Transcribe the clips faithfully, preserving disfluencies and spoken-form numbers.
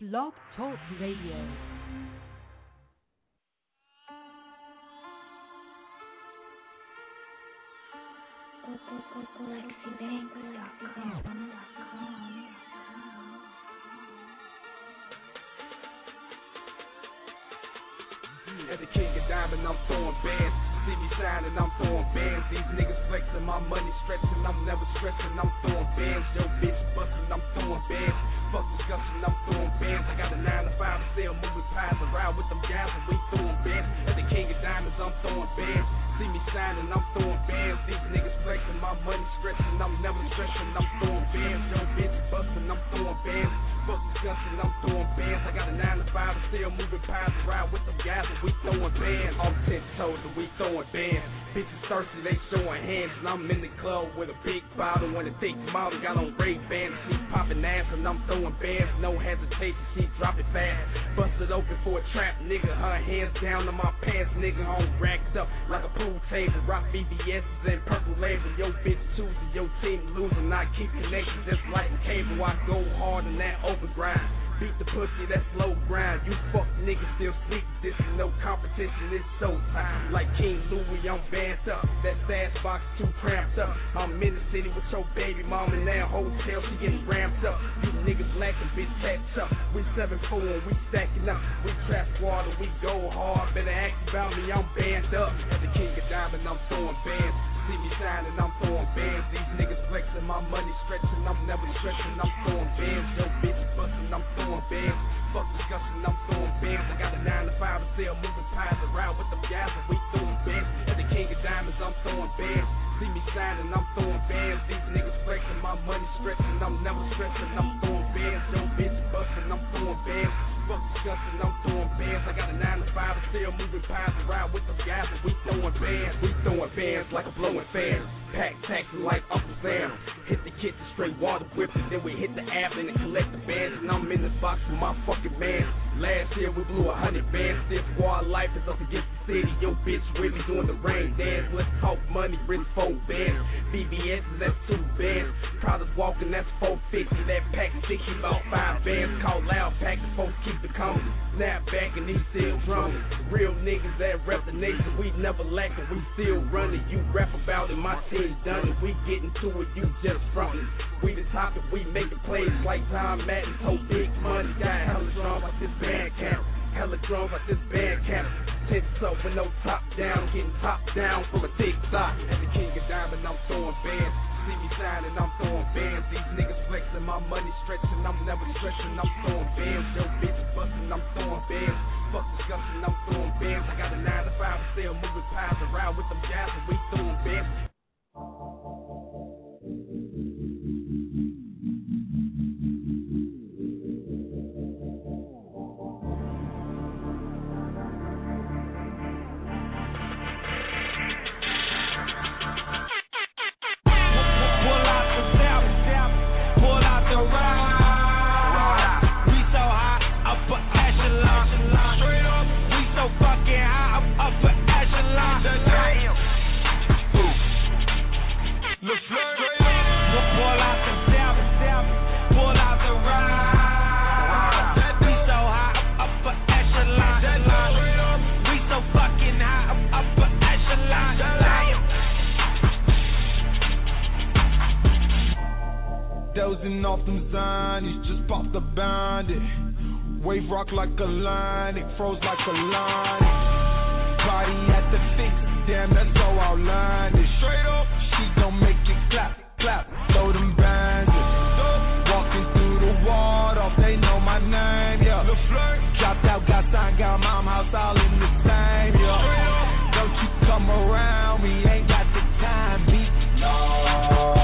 Blog Talk Radio. As the king of diamond, I'm throwing bands. See me shining, I'm throwing bands. These niggas flexing, my money stretching. I'm never stressing, I'm throwing bands. Yo, bitch busting, I'm throwing bands. Fuck discussion, I'm throwing bands. I got a nine to five to sell, moving pies around with them guys, and we throwing bands. As the king of diamonds, I'm throwing bands. See me shining, I'm throwing bands. These niggas flexing, my money stretching. I'm never stressing, I'm throwing bands. Yo, bitch busting, I'm throwing bands. Fuck discussion, I'm throwing bands. I got a nine to five to sell, moving pies around with them guys, and we throwing bands. I'm ten toes and we throwing bands. Bitches thirsty, they showing hands, and I'm in the club with a big bottle and a thick model. Got on Ray-Bans, she popping ass, and I'm throwing bands. No hesitation, she drop it fast. Busted open for a trap, nigga. Her hands down to my pants, nigga. On racked up like a pool table. Rock B B S's and purple label. Yo, bitch choosing, your team losing. I keep connecting just like a cable. I go hard in that open grind. Beat the pussy, that's slow grind. You fuck niggas still sleep. This is no competition, it's showtime. Like King Louis, I'm banded up. That fast box too cramped up. I'm in the city with your baby mama in that hotel, she getting ramped up. You niggas lacking, bitch, catch up. We seven four and we stacking up. We trap squad and we go hard. Better ask about me, I'm banned up. As the king of diamond, I'm throwing bands. See me shining, I'm throwing bands. These niggas flexing, my money stretching. I'm never stressing, I'm throwing bands. Yo, bitch busting, I'm throwing bands. Fuck discussion, I'm throwing bands. I got a nine to five to sell, moving pies around with them guys, and we throwing bands. As the king of diamonds, I'm throwing bands. See me shining, I'm throwing bands. These niggas flexing, my money stretching. I'm never stressing, I'm throwing bands. Yo, bitch busting, I'm throwing bands. Fuck discussion, I'm throwing bands. I got a nine to five to sell, moving pies around with them guys, and we throwing bands. We throwing bands like a blowing fan. Pack taxi like Uncle Sam. Hit the kitchen, straight water whipping. Then we hit the app and collect the bands. And I'm in the box with my fucking man. Last year we blew a hundred bands. Still squad life is up against the city. Yo, bitch, really doing the rain dance. Let's talk money, really four bands. B B S, that's two bands. Prada's walking, that's four fifty. That pack sixty, about five bands. Call loud pack, the folks keep the coming. Snap back and he still drumming. Real niggas that rep the nation. We never lacking, we still running. You rap about it, my team done it. We getting to it, you just frontin'. We the topic, we making plays like Tom Madden. So big money, got hella drums like this band camp. Hella drums like this band camp. Tits up with no top down, getting top down from a thick sock. As the king of diamond, I'm throwing bands. See me shining, I'm throwing bands. These niggas flexing, my money stretching. I'm never stressing, I'm throwing bands. Yo, bitch busting, I'm throwing bands. Fuck discussion, I'm throwing bands. I got a nine to five to sell, moving pies around with them guys, and we throwing bands. Dozing off them zonies, just popped the bandit. Wave rock like a line, it froze like a line. Body at the fix, damn, that's so outlandish. Straight up, she gon' make it clap, clap, throw them bandits. Walking through the water, they know my name, yeah. Dropped out, got signed, got mom house all in the same, yeah. Don't you come around, we ain't got the time, beat. No.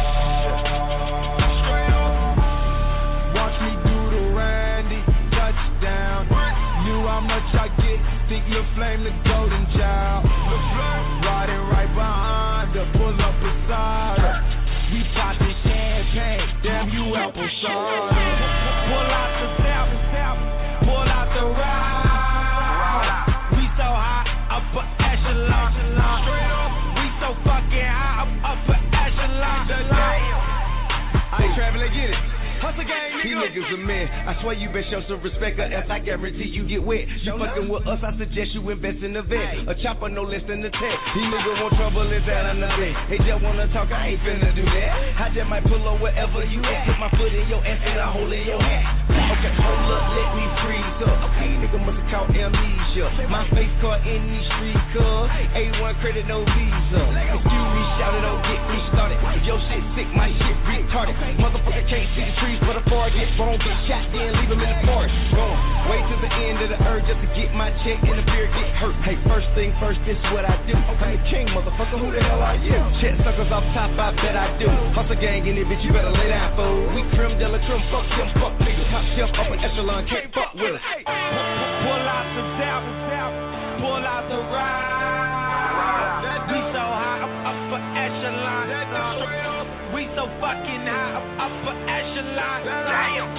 How much I get, think you'll flame the golden child. Riding right behind her, pull up beside her. We poppin' champagne, damn you apple cider. Pull out the south, pull out the ride. We so high, upper echelon. Straight up, we so fucking high, upper echelon. I ain't traveling, get it. Hustle gang, nigga. niggas a man. I swear you best show some respect, or else I guarantee you get wet. You fucking with us, I suggest you invest in the vet. A chopper no less than the tech. These niggas want trouble, is that on the bed? They just wanna talk, I ain't finna do that. I just might pull up wherever you at. Put my foot in your ass and I hold in your hat. Okay, hold up, let me freeze up. Okay, nigga must have caught amnesia. My face caught in these streets, cuz A one credit, no visa. Excuse me, shout it, don't get me started. If your shit sick, my shit retarded. Motherfucker can't see the trees, but a forest get bone, get shot, then leave him in the forest. Boom, wait till the end of the earth just to get my check and the beer get hurt. Hey, first thing first, this is what I do. I'm the king, motherfucker, who the hell are you? Check suckers off top, I bet I do. Hustle gang in it, bitch, you better lay down, fool. We trim, Della trim, fuck them, fuck niggas. Top shelf, upper echelon, can't fuck with us. Pull out the south, pull out the ride. We so high, up, upper echelon. We so fucking high, up, upper echelon. Damn.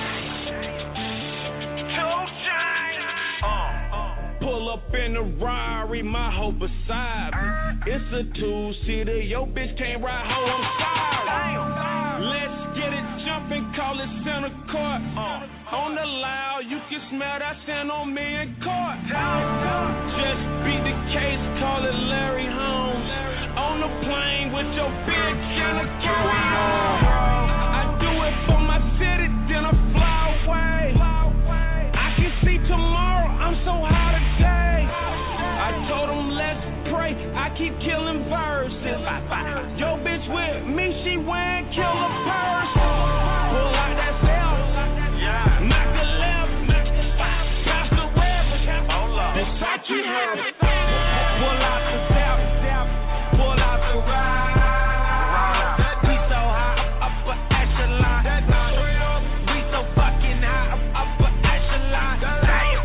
Two times. Pull up in a Rari, my hoe beside me. It's a two-seater, your bitch can't ride, hoe, I'm sorry. Let's get it jumping, call it center court. Uh, on the loud, you can smell that sand on me in court. Just beat the case, call it Larry Holmes. On the plane with your bitch and a carry on. I do it for my city, then I fly away. I can see tomorrow, I'm so high today. I told them let's pray, I keep killing verses. Yo bitch with me, she wearing killer purse. Pull out that cell, knock the left, pass the red, Versace head. Pull out the south, pull out the ride. We so high, upper echelon. We so fucking high, upper echelon. Damn.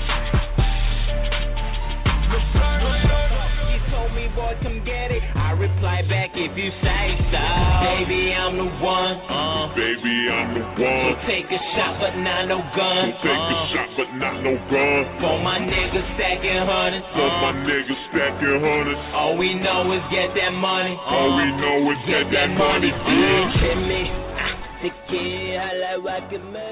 You told me, boy, come get it. I reply back if you say so. Baby, I'm the one. Uh, Baby, I'm the one. So take a shot, but not no gun. So take uh, a shot, but not no gun. For my niggas stacking hundreds. For uh, my niggas stacking hundreds. All we know is get that money. All uh, we know is get, get that, that money, bitch. Hit me. The kid, I like rockin' me.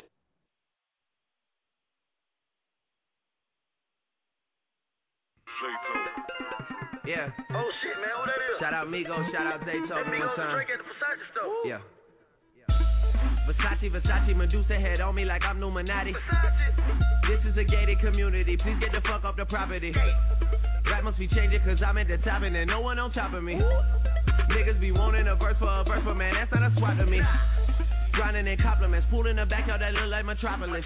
Yeah. Oh shit, man, who that is? Shout out Migo, shout out Zayto. That Migos and Drake at the Versace store. Yeah. Versace, Versace, Medusa head on me like I'm Illuminati. This is a gated community, please get the fuck off the property. Rap must be changing cause I'm at the top and there's no one on top of me. Niggas be wanting a verse for a verse, but man, that's not a swap to me. Grinding in compliments, pool in the backyard that look like Metropolis.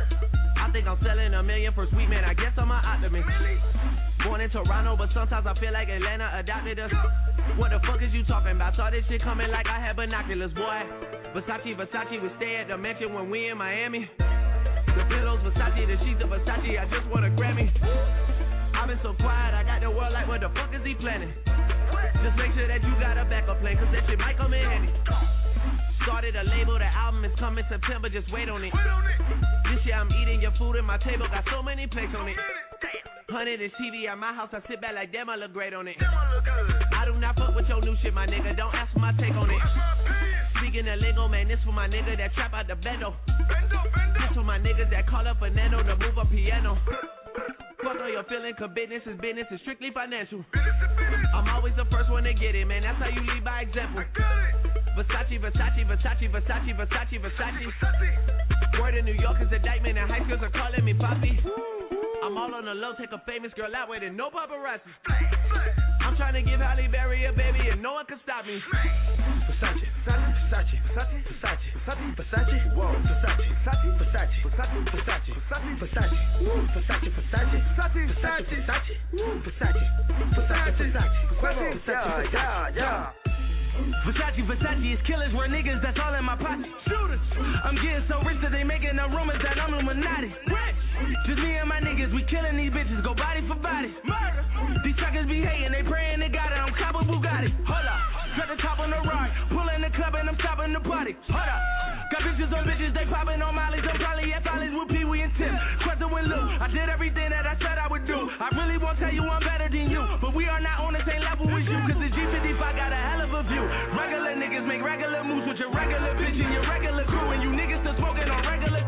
I think I'm selling a million for sweet man, I guess I'm an optimist. Born in Toronto, but sometimes I feel like Atlanta adopted us. What the fuck is you talking about? Saw this shit coming like I had binoculars, boy. Versace, Versace, we stay at the mansion when we in Miami. The pillows, Versace, the sheets of Versace, I just want a Grammy. I've been so quiet, I got the world like, what the fuck is he planning? Just make sure that you got a backup plan, cause that shit might come in handy. Started a label, the album is coming September, just wait on it. This year I'm eating your food at my table, got so many plates on it. Hundred inch T V at my house, I sit back like damn, I look great on it. I do not fuck with your new shit, my nigga, don't ask for my take on it. Speaking of lingo, man, this for my nigga that trap out the bendo. This for my niggas that call up a nano to move a piano. Fuck all your feeling, cause business is business, it's strictly financial. I'm always the first one to get it, man, that's how you lead by example. Versace, Versace, Versace, Versace, Versace, Versace. Word in New York is indictment and high schools are calling me Poppy. I'm all on the low, take a famous girl out with it, no paparazzi. I'm trying to give Halle Berry a baby and no one can stop me. Versace, Versace, Versace, Versace, Versace, Versace, Versace, whoa, Versace, Versace, Versace, Versace, Versace, Versace, Versace, Versace, Versace, Versace, Versace, Versace, Versace, Versace, Versace, Versace, yeah, yeah. Versace, Versace is killers, we're niggas, that's all in my pocket. Shooters, I'm getting so rich that they making up rumors that I'm Illuminati. Just me and my niggas, we killing these bitches, go body for body. Murder. These suckers be hating, they praying they got it, I'm cop a Bugatti. Hold up, cut the top on the rock, pull in the club and I'm stopping the party. Hold up, got bitches on bitches, they popping on mollies, I'm probably at Follies with Pee Wee and Tim. Quentin with Lou, I did everything that I said I would do. I really won't tell you I'm better than you, but we are not on the same level as you, cause the G fifty-five got a hell of a view. Regular niggas make regular moves with your regular bitch and your regular crew, and you niggas still smoking on regular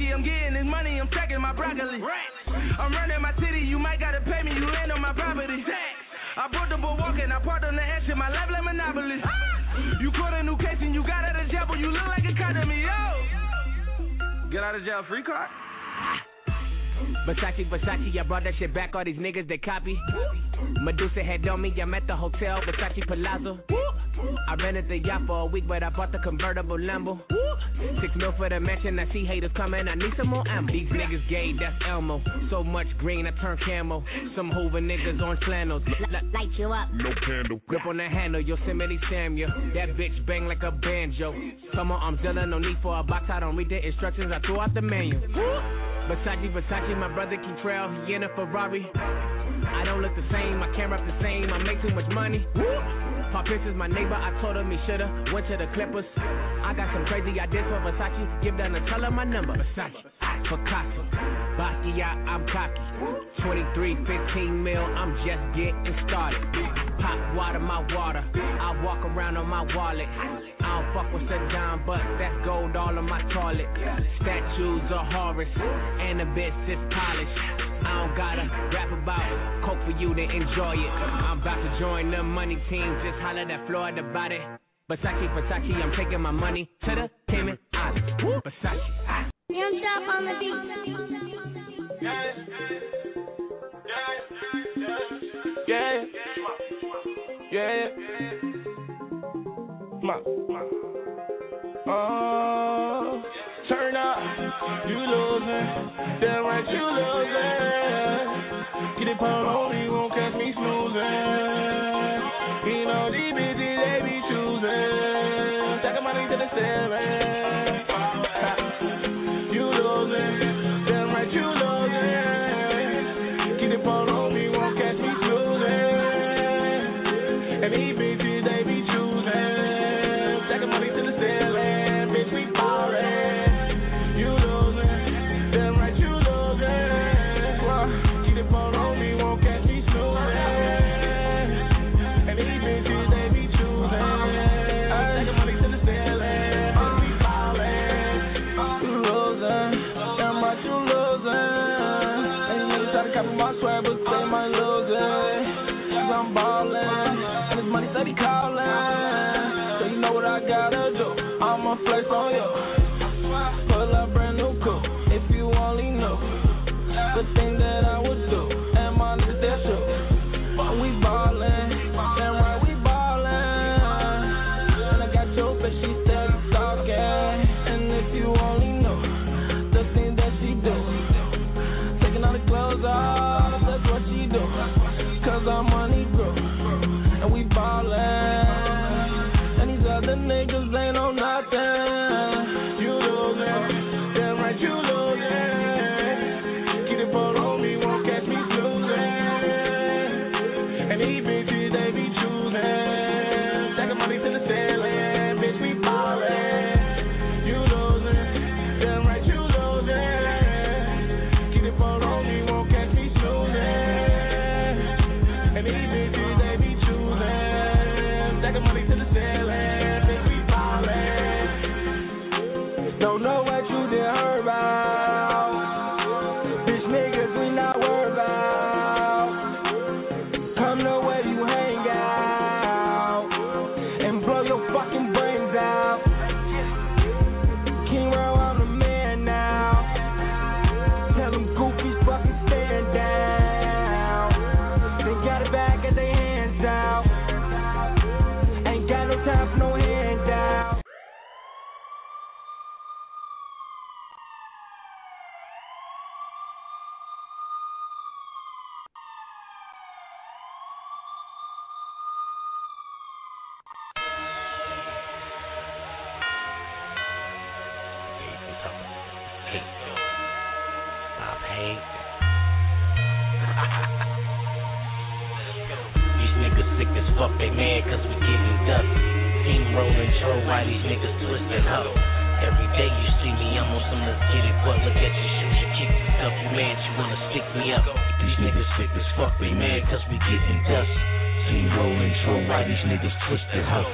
Versace, I'm getting this money, I'm stacking my broccoli. I'm running my city, you might gotta pay me, you land on my property. I bought the boat walking, I parked on the edge of my life like Monopoly. You caught a new case and you got out of jail, but you look like a cop to me, yo. Get out of jail free card? Versace, Versace, I brought that shit back, all these niggas they copy. Medusa had on me, I'm at the hotel, Versace Palazzo. I rented the yacht for a week, but I bought the convertible Lambo. Six mil for the mansion, I see haters coming, I need some more ammo. These niggas gay, that's Elmo. So much green, I turn camo. Some Hoover niggas on flannels. Light you up. No candle. Grip on the handle, Yosemite Samuel. That bitch bang like a banjo. Come on, I'm Zilla, no need for a box, I don't read the instructions, I threw out the manual. Versace, Versace, my brother King Trail, he in a Ferrari. I don't look the same, my camera up the same, I make too much money. Pop Prince is my neighbor, I told him he shoulda went to the Clippers. I got some crazy ideas for Versace, give them a tell her my number. Versace, Picasso, Basquiat, I'm cocky. twenty-three, fifteen mil, I'm just getting started. Pop water, my water, I walk around on my wallet. I don't fuck with Saddam, but that's gold all on my toilet. Statues of Horus, and the bitch is polished. I don't gotta rap about coke for you to enjoy it. I'm about to join the money team, just holler at Florida about it. Versace, Versace, I'm taking my money to the Cayman Islands. Versace. Young Chop on the beat. Yeah, yeah, ma, oh, turn up, you losing, damn right you losing. Get it put on, you won't catch me snoozing. You know these bitches they be choosing. Take money to the ceiling. You losing, damn right you losing. Get it put on, you won't catch me snoozing. And these bitches they be choosing. Take money to the ceiling, bitch we ballin'. You losing, damn right you losing. Keep it put on me, won't catch me snoozing. And these bitches they be choosing. Take money to the ceiling, bitch we ballin'. You losing, damn right you losing. And niggas try to copy my swag, but they might lose it. Cause I'm ballin', and this money steady callin'. So you know what I gotta do, I'ma flex on you. Pull up brand new coupe, if you only knew the thing that I would do, and my niggas they're true. But we ballin', damn right we ballin'. And I got your bitch, she steady talkin'. And if you only knew the thing that she do, taking all the clothes off, that's what she do. Cause our money grew, and we ballin'. And these other niggas ain't on nothing. You losing, damn right you losing. Keep it put on me, won't catch me snoozing. And these bitches they be choosing. Taking money to the ceiling, bitch we ballin'. You losing, damn right you losing. Keep it put on me, won't catch me snoozing. And these bitches they be choosing. Taking money to the ceiling, bitch we ballin'. Don't know what you did heard about. Bitch niggas we not worried about. Come know where you hang out and blow your fucking brains out. King Row, I'm the man now. Tell them goofies fucking stand down. They got it back and they hands out. Ain't got no time for no handout. These niggas sick as fuck, they mad cause we getting dust. Team rolling, troll, why these niggas twisting up. Every day you see me, I'm on some let's get it, but look at your shoes, you kick this up, you mad, you wanna stick me up. These niggas sick as fuck, they mad cause we getting dust. Team rolling, troll, why these niggas twisting up.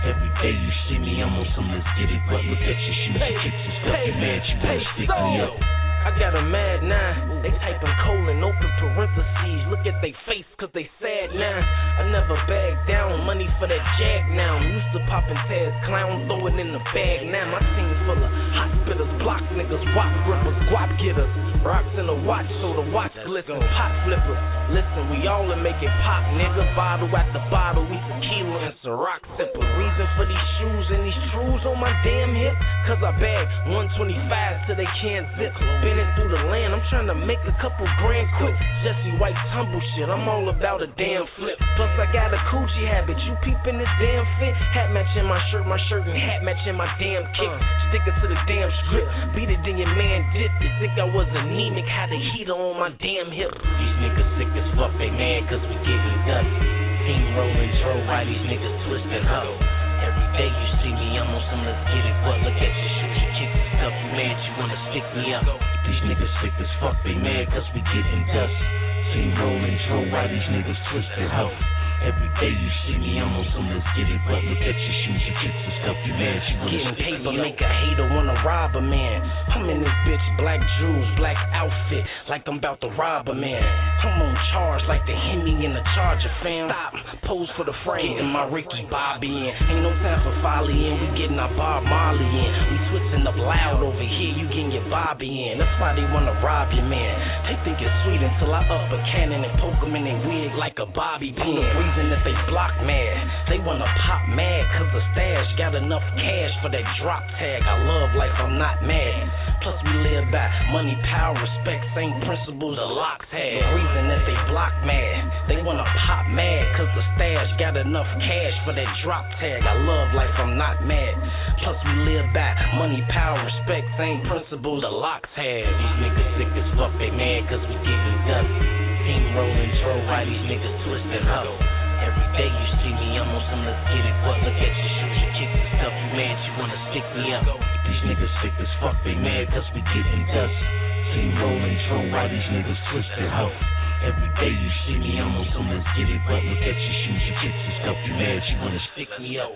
Every day you see me, I'm on some let's get it, but look at your shoes, your kicks and stuff, you mad, you wanna stick me up. I got a mad nine, they typing colon, open parentheses, look at they face cause they sad now. I never bag down, money for that jag now. Used to poppin' tags, clown, throw it in the bag now. My team full of hospitals, block niggas, wop grippers, guap getters. Rocks in the watch so the watch glisten, pot flippers. Listen, we all are making pop, nigga. Bottle after bottle, we tequila and Ciroc sippers. Reason for these shoes and these trues on my damn hip, cause I bag one twenty-five till they can't zip. Bending through the land, I'm trying to make a couple grand quick. Jesse White tumble shit, I'm all about a damn flip. Plus I got a coochie habit, you peeping this damn fit. Hat matching my shirt, my shirt and hat matching my damn kick. Sticking to the damn strip, beat it then your man dip. You think I was anemic, had a heater on my damn hip. These niggas sick as fuck, they mad cause we getting dusty. Team rolling, throw why these niggas twisting up. Every day you see me, I'm on some let's get it, but look at your shoes, your kicks and stuff, you mad, you wanna stick me up. These niggas sick as fuck, they mad cause we getting dusty. Team rolling, throw why these niggas twisting up. Every day you see me, I'm on some let's get it, but look at your shoes, your kicks and stuff, you mad, you wanna getting stick paper, me up. make a hater wanna rob a man. I'm in this bitch, black jewels, black outfit, like I'm about to rob a man. I'm on charge like the Hemi in the Charger, fam. Stop, pose for the frame, getting my Ricky Bobby in. Ain't no time for folly in, we getting our Bob Marley in. We switching up loud over here, you getting your Bobby in. That's why they wanna rob your man. They think it's sweet until I up a cannon and poke them in their wig like a bobby pin. The reason that they block mad, they wanna pop mad cause the stash got enough cash for that drop tag. I love life, I'm not mad. Plus we live by money, power, respect, same principles the locks had. The reason that they block mad, they wanna pop mad cause the stash got enough cash for that drop tag. I love life, I'm not mad. Plus we live by money, power, respect, same principles the locks had. These niggas sick as fuck, they mad cause we getting dusty. Team rolling, throw why these niggas twisting up. Every day you see me, I'm on some let's get it, but look at your shoes, your kicks and stuff, you mad, you wanna stick me up. These niggas sick as fuck, they mad cause we getting dusty. Team rolling, throw why these niggas twisting up. Every day you see me, I'm on some let's get it, but look at your shoes, your kicks and stuff, you mad, you wanna stick me up.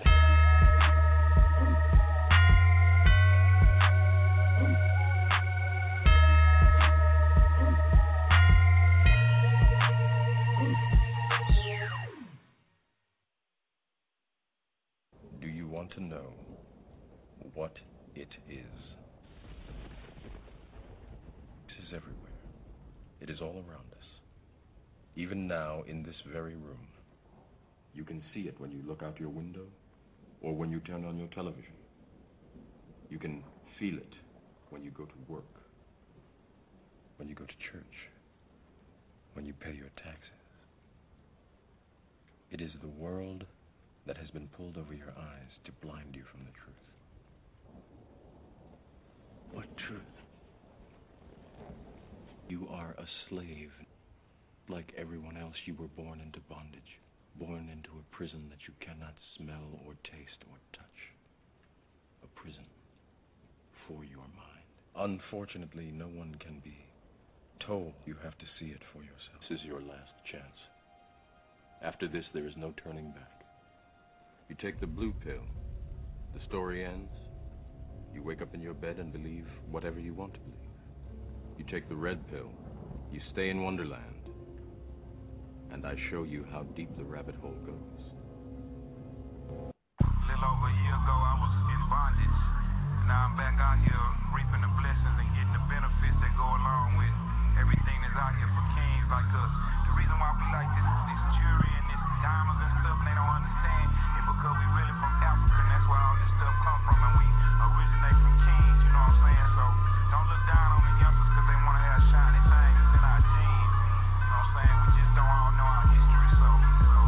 Do you want to know what it is? This is everywhere. It is all around us. Even now, in this very room. You can see it when you look out your window or when you turn on your television. You can feel it when you go to work, when you go to church, when you pay your taxes. It is the world that has been pulled over your eyes to blind you from the truth. What truth? You are a slave. Like everyone else, you were born into bondage, born into a prison that you cannot smell or taste or touch. A prison for your mind. Unfortunately, no one can be told. You have to see it for yourself. This is your last chance. After this, there is no turning back. You take the blue pill, the story ends. You wake up in your bed and believe whatever you want to believe. You take the red pill, you stay in Wonderland, and I show you how deep the rabbit hole goes. A little over a year ago, I was in bondage. Now I'm back out here reaping the blessings and getting the benefits that go along with everything that's out here for kings like us. The reason why we like this, this jewelry and this diamonds and stuff, and they don't understand, is because we really from Africa, and that's where all this stuff come from, and we originate from kings, you know what I'm saying? So don't look down on the youngsters because they want to have shiny things that's in our genes. You know what I'm saying? We just don't all know our history, so... so.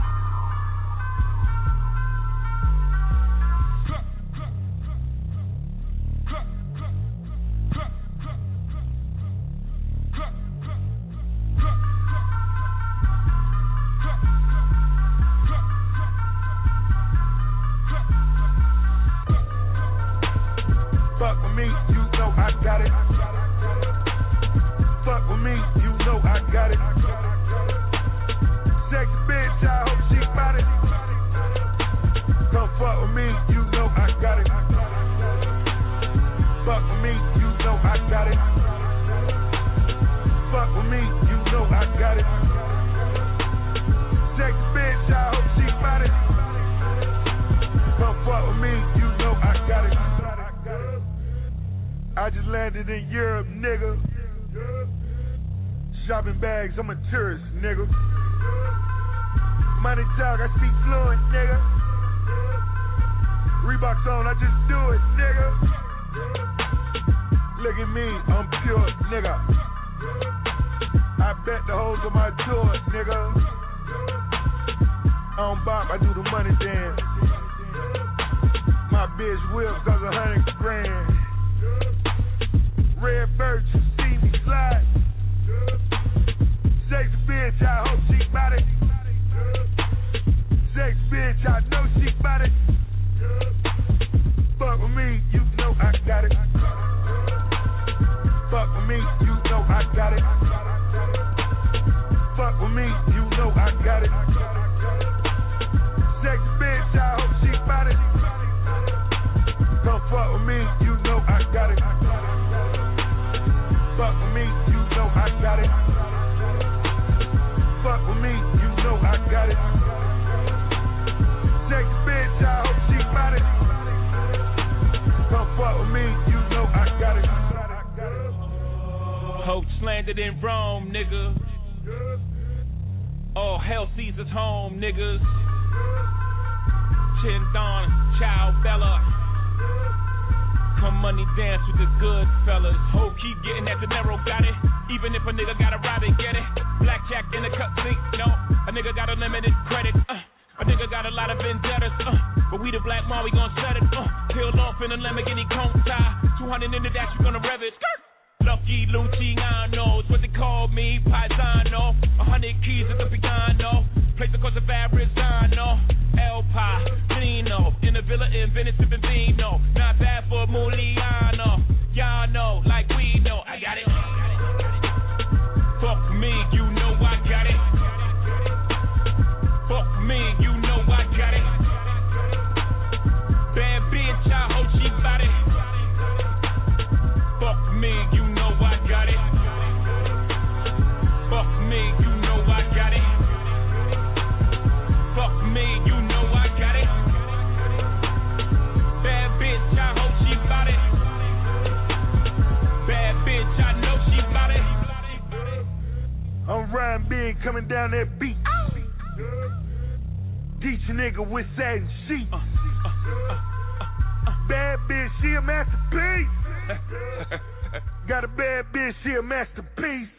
Fuck with me, you know I got it. Fuck with me, you know I got it. Sexy bitch, I hope she got it. Come fuck with me, I just landed in Europe, nigga. Shopping bags, I'm a tourist, nigga. Money talk, I speak fluent, nigga. Reeboks on, I just do it, nigga. Look at me, I'm pure, nigga. I bet the hoes on my tour, nigga. I don't bop, I do the money dance. My bitch whips cost a hundred grand. Red birds, you see me slide. Sex bitch, I hope she bout it. Sex bitch, I know she bout it. Fuck with me, you know I got it. Fuck with me, you know I got it. Fuck with me, you know I got it. Sex bitch, I hope she bout it. Come fuck with me, you know I got it. Fuck with me, you know I got it. Fuck with me, you know I got it. Sex bitch, I hope she bout it. Come fuck with me, you know I got it. Hope landed in Rome, nigga. All hell Caesar's home, niggas. Chin Don, Chow Bella. Come money dance with the good fellas. Hope keep getting that dinero, got it. Even if a nigga gotta rob it, get it. Blackjack in the cut sink, no. A nigga got a limited credit, uh. A nigga got a lot of vendettas, uh. But we the black mom, we gon' set it, uh. Peeled off in a Lamborghini Countach. two hundred in the dash, we gonna rev it. Lucky Luciano, it's what they call me, Paisano. A hundred keys at the piano. Place the coast of Arizona. El Padrino. In a villa in Venice, sipping vino. Not bad for Muliano. Y'all know, like we know. I got it. Fuck me, you know I got it. Fuck me, you know I got it. Bad bitch, I hope she bout it. Fuck me, you know I got it. Fuck me, you know I got it. Fuck me, you know I got it. Bad bitch, I hope she bout it. Bad bitch, I know she bout it. I'm riding big, coming down that beat. Teach a nigga with satin sheets. Uh, uh, uh, uh, uh. Bad bitch, she a masterpiece. Got a bad bitch, she a masterpiece.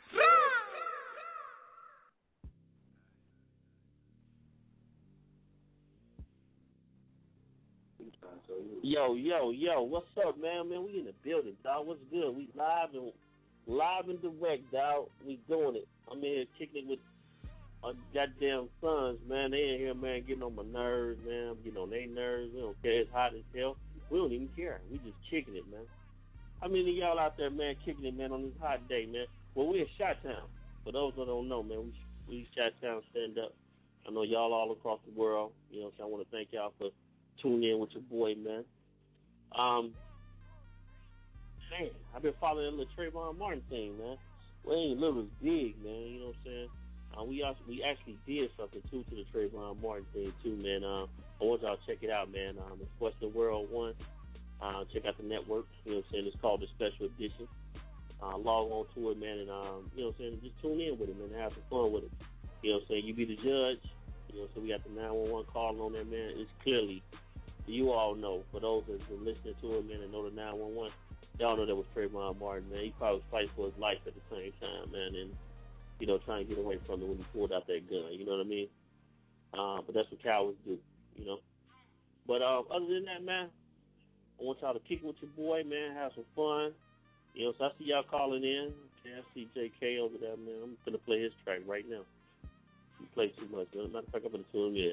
Yo, yo, yo, what's up, man? Man, we in the building, dog. What's good? We live and live and direct, dog. We doing it. I'm in here kicking it with our goddamn sons, man. They in here, man, getting on my nerves, man. I'm getting on their nerves. We don't care. It's hot as hell. We don't even care. We just kicking it, man. How many of y'all out there, man, kicking it, man, on this hot day, man? Well, we're in Chi-Town. For those that don't know, man, we we Chi-Town stand up. I know y'all all across the world. You know, so I want to thank y'all for tuning in with your boy, man. Um, man, I've been following the Trayvon Martin thing, man. We ain't little as big, man. You know what I'm saying? Uh, we also, we actually did something too to the Trayvon Martin thing too, man. Uh, I want y'all to check it out, man. Um, it's Western World One. Uh, check out the network. You know what I'm saying? It's called the Special Edition. Uh, log on to it, man, and um, you know what I'm saying? Just tune in with it, man, and have some fun with it. You know what I'm saying? You be the judge. You know, so we got the nine one one call on there, man. It's clearly, you all know, for those that's been listening to it, man, and know the nine one one, y'all know that was Trayvon Martin, man. He probably was fighting for his life at the same time, man, and, you know, trying to get away from it when he pulled out that gun, you know what I mean? Uh, but that's what cowards do, you know? But uh, other than that, man, I want y'all to kick it with your boy, man, have some fun. You know, so I see y'all calling in. Okay, I see J K over there, man. I'm going to play his track right now. He plays too much, man. Matter of fact, I'm going to tune him in.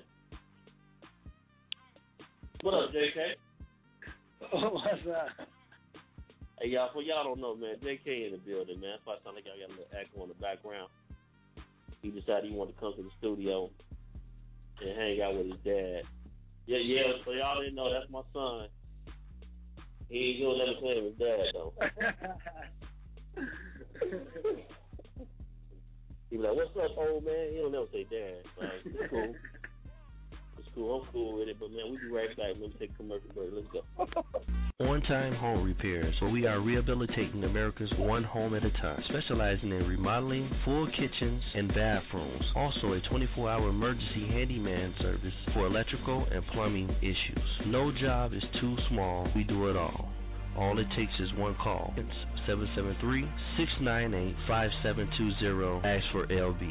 What up, J K? What's up? Hey, y'all, for y'all don't know, man, J K in the building, man. That's why I sound like y'all got a little echo in the background. He decided he wanted to come to the studio and hang out with his dad. Yeah, yeah, so y'all didn't know, that's my son. He ain't gonna let me claim his dad, though. He be like, what's up, old man? He don't never say dad. Like, it's cool. It's cool. I'm cool with it. But man, we be right back. Let me take a commercial break. Let's go. On Time Home Repairs, where we are rehabilitating America's one home at a time, specializing in remodeling, full kitchens, and bathrooms. Also a twenty-four hour emergency handyman service for electrical and plumbing issues. No job is too small. We do it all. All it takes is one call. It's seven seven three, six nine eight, five seven two zero. Ask for L B.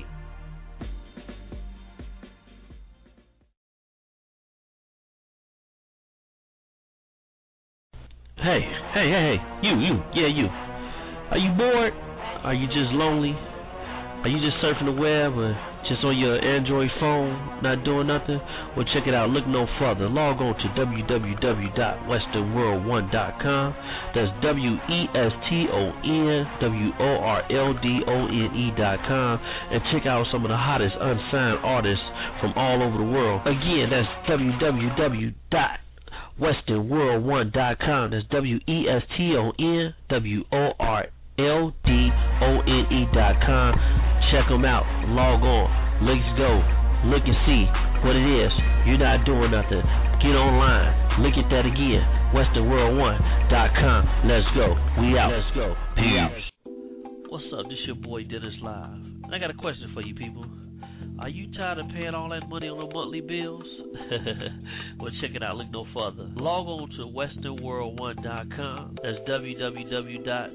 Hey, hey, hey, hey, you, you, yeah, you. Are you bored? Are you just lonely? Are you just surfing the web or just on your Android phone, not doing nothing? Well, check it out. Look no further. Log on to w w w dot western world one dot com. That's W E S T O N W O R L D O N E dot com, and check out some of the hottest unsigned artists from all over the world. Again, that's w w w dot western world one dot com. That's W E S T O N W O R L D O N E dot com. Check them out. Log on. Let's go. Look and see what it is. You're not doing nothing. Get online. Look at that again. western world one dot com. Let's go. We out. Let's go. Peace. What's up? This your boy Dennis Live. I got a question for you people. Are you tired of paying all that money on the monthly bills? Well, check it out. Look no further. Log on to western world one dot com. That's w w w dot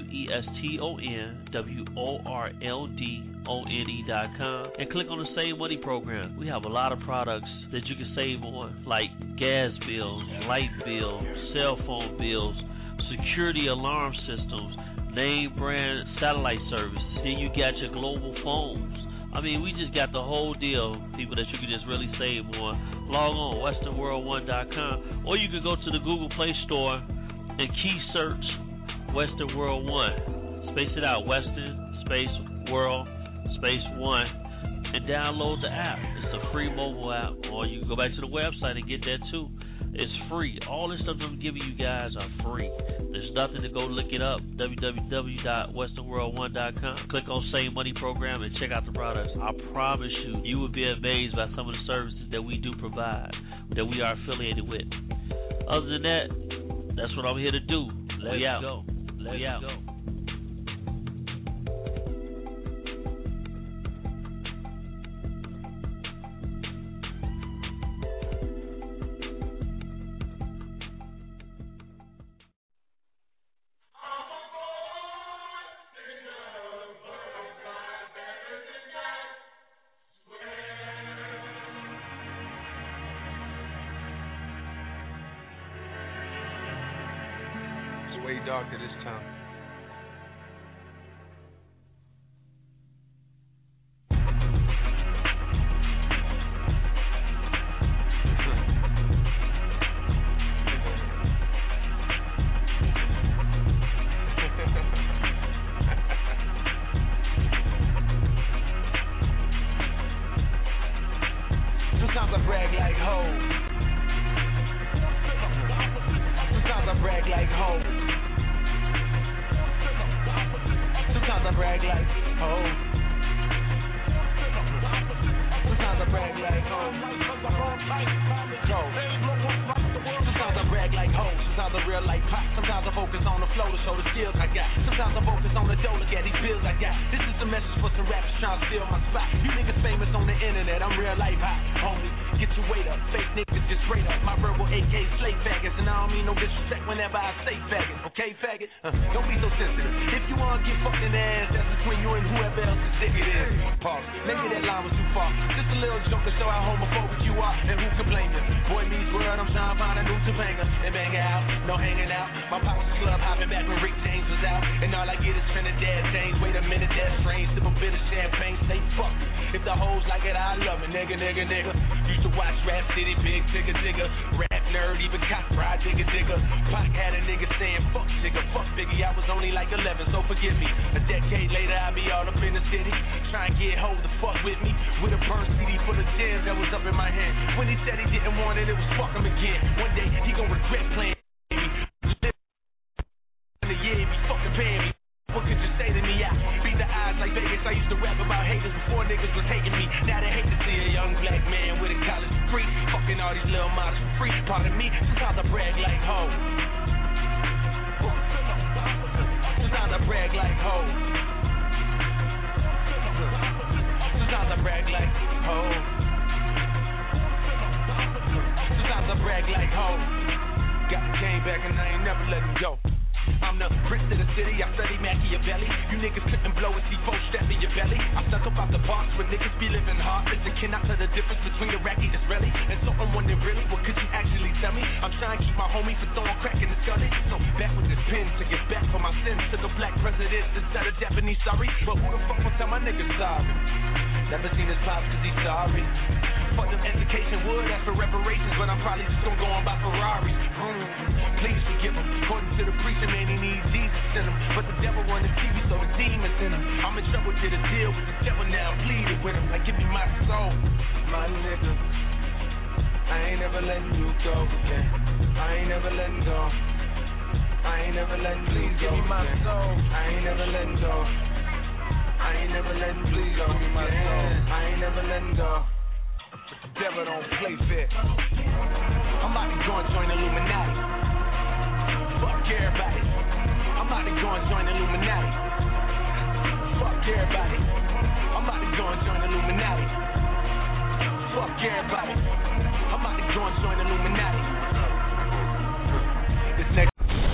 western world dot com, and click on the Save Money program. We have a lot of products that you can save on, like gas bills, light bills, cell phone bills, security alarm systems, name brand satellite services. Then you got your global phones. I mean, we just got the whole deal, people, that you can just really save on. Log on, western world one dot com, or you can go to the Google Play Store and key search Western World one. Space it out, Western, space, World, space one, and download the app. It's a free mobile app, or you can go back to the website and get that too. It's free. All this stuff I'm giving you guys are free. There's nothing to go look it up. w w w dot western world one dot com. Click on Save Money Program and check out the products. I promise you, you will be amazed by some of the services that we do provide, that we are affiliated with. Other than that, that's what I'm here to do. Let's we out. go. Let's we out. go. Way darker this time. Sometimes I brag like hoes. Sometimes I brag like hoes. Sometimes I brag like hoes. Sometimes I brag like hoes. Sometimes I brag like hoes. Sometimes I real like pop. Sometimes I focus on the flow to show the skills I got. Sometimes I focus on the dough to get these bills I got. This is a message for some rappers trying to steal my spot. You niggas famous on the internet. I'm real life hot, homie. Get your weight up. Fake niggas just straight up. My verbal A K slave faggots, and I don't mean no disrespect whenever I say faggot. Okay, faggot? Uh, don't be so sensitive. If you wanna get fucked in the ass, that's between you and whoever else is sick it is. Pause. Maybe that line was too far. Just a little joke to show how homophobic you are, and who can blame you? Boy meets world, I'm trying to find a new Topanga and bang it out. No hanging out. My pops was club hopping back when Rick James was out, and all I get is Trinidad James. Wait a minute, that's strange. Sip a bit of champagne, stay fucked. If the hoes like it, I love it, nigga, nigga, nigga. Used to watch Rap City, Big Digger, Digger, Rap Nerd, even Cop Ride, Digger, Digger. Pac had a nigga saying fuck, nigga, fuck Biggie. I was only like eleven, so forgive me. A decade later, I be all up in the city, trying to get hoes to fuck with me. With a burn C D full of gems that was up in my hand. When he said he didn't want it, it was fuck him again. One day he gon' regret playing me. In the year, he be fucking paying me. What could you say to me? I beat the odds like Vegas. I used to rap about haters before niggas was hating me. Now they hate to see a young black man with a college degree fucking fucking all these little models for free. Pardon me, sometimes I brag like hoes. Sometimes I brag like hoes. Sometimes I brag like hoes. Sometimes I brag like hoes. Got the game back and I ain't never let him go. I'm the prince of the city, I study Machiavelli. You niggas couldn't blow a C four strap in your belly. I stuck up out the box where niggas be living hard. Listen, cannot tell the difference between the Iraqi and Israeli. And so I'm wondering really, what could you actually tell me? I'm trying to keep my homie from throwing crack in his gully. So back with this pen to get back for my sins. To the black president instead of Japanese sorry. But who the fuck will tell my niggas sorry? Never seen his pops cause he's sorry. Fuck them education would ask for reparations, but I'm probably just gonna go on by Ferrari. Mm, please forgive him. According to the preacher, man, he needs Jesus in him. But the devil wanna see me, so the demons in him. I'm in trouble, did a deal with the devil now, pleaded with him. Like, give me my soul, my nigga. I ain't never letting you go again. I ain't never letting go. I ain't never letting you go. Give me my soul. I ain't never letting go. I ain't never letting please go. Give me my soul. I ain't never letting go. Devil don't play fair. I'm about to go and join Illuminati. Fuck everybody. I'm about to go and join Illuminati. Fuck everybody. I'm about to go and join Illuminati. Fuck everybody. I'm about to go and join Illuminati. This next.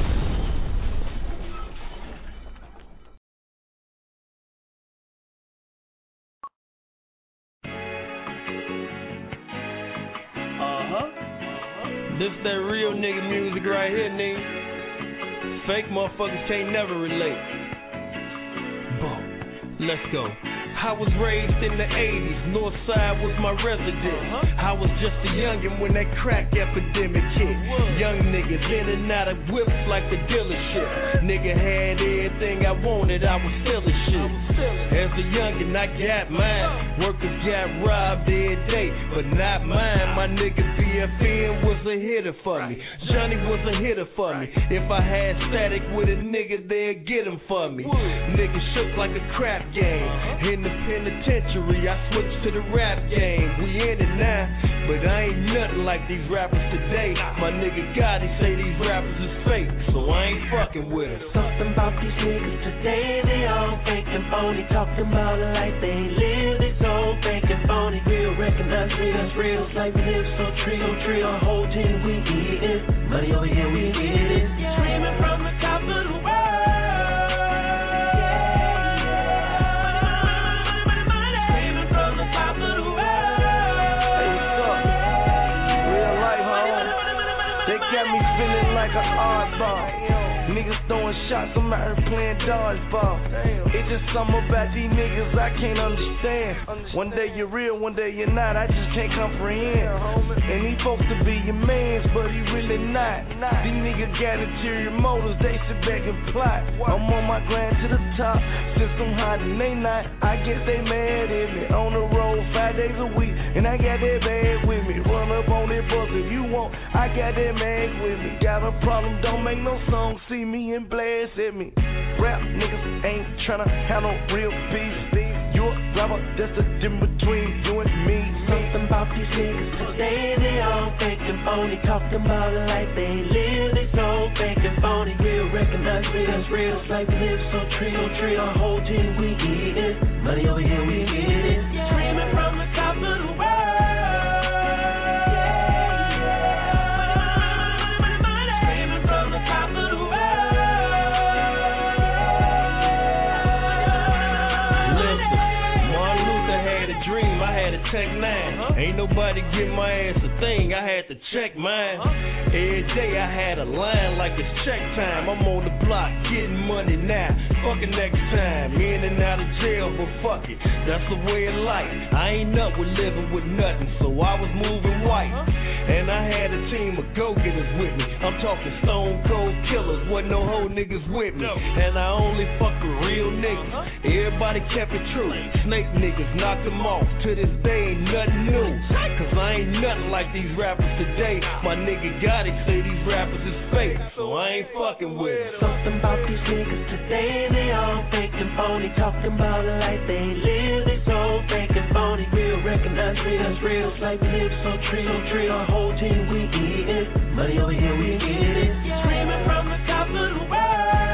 This that real nigga music right here, nigga. Fake motherfuckers can't never relate. Boom. Let's go. I was raised in the eighties, Northside was my residence. I was just a youngin' when that crack epidemic hit. Young niggas in and out of whips like the dealership. Nigga had everything I wanted, I was stealing shit. As a youngin', I got mine. Workers got robbed every day, but not mine. My nigga B F N was a hitter for me. Johnny was a hitter for me. If I had static with a nigga, they'd get him for me. Nigga shook like a crap game. In the penitentiary, I switched to the rap game. We in it now, but I ain't nothing like these rappers today. My nigga Gotti say these rappers is fake, so I ain't fucking with them. Something about these niggas today, they all fake and phony. Talking about it like they live, they so fake and phony. Real recognize me, that's real. It's like we live so trio, trio, whole team, we eat it. Money over here, we get it. Screaming from the top of the world. Got me feeling like an oddball. Niggas throwing shots, I'm out here playing dodgeball. It's just something about these niggas I can't understand. One day you're real, one day you're not, I just can't comprehend. And he supposed to be your mans, but he really not. These niggas got interior motives, they sit back and plot. I'm on my grind to the top, since I'm hot and they not. I guess they mad at me, on the road five days a week, and I got that bag with me. Run up on that bus if you want, I got that mag with me. Got a problem, don't make no song, see me and blast at me. Rap niggas ain't tryna have no real beef. You a rapper, that's the difference between you and me. Something about these niggas today, they all fake and phony. Talking about it like they live, they so fake and phony. Real recognize me, that's real. It's like we live so trio, trio, whole team, we eat it. Money over here, we get it. Screaming from the top of the world. Tech nine. Uh-huh. Ain't nobody give my ass a thing, I had to check mine. Uh-huh. Every day I had a line like it's check time. I'm on the block getting money now. Fuck it next time. In and out of jail, but fuck it. That's the way of life. I ain't up with living with nothing, so I was moving white. Uh-huh. And I had a team of go-getters with me. I'm talking stone cold killers, wasn't no whole niggas with me. No. And I only fuck with real niggas. Uh-huh. Everybody kept it true. Snake niggas knocked them off. To this day ain't nothing new. Cause I ain't nothing like these rappers today. My nigga Gotti say these rappers is fake, so I ain't fucking with them. Something about these niggas today, they all fake and phony. Talking about it like they live, they so fake and phony. Real recognize me, that's real. It's like we live so trio, trio. whole team, we eatin'. Money over here, we get it. Screaming from the top of the world.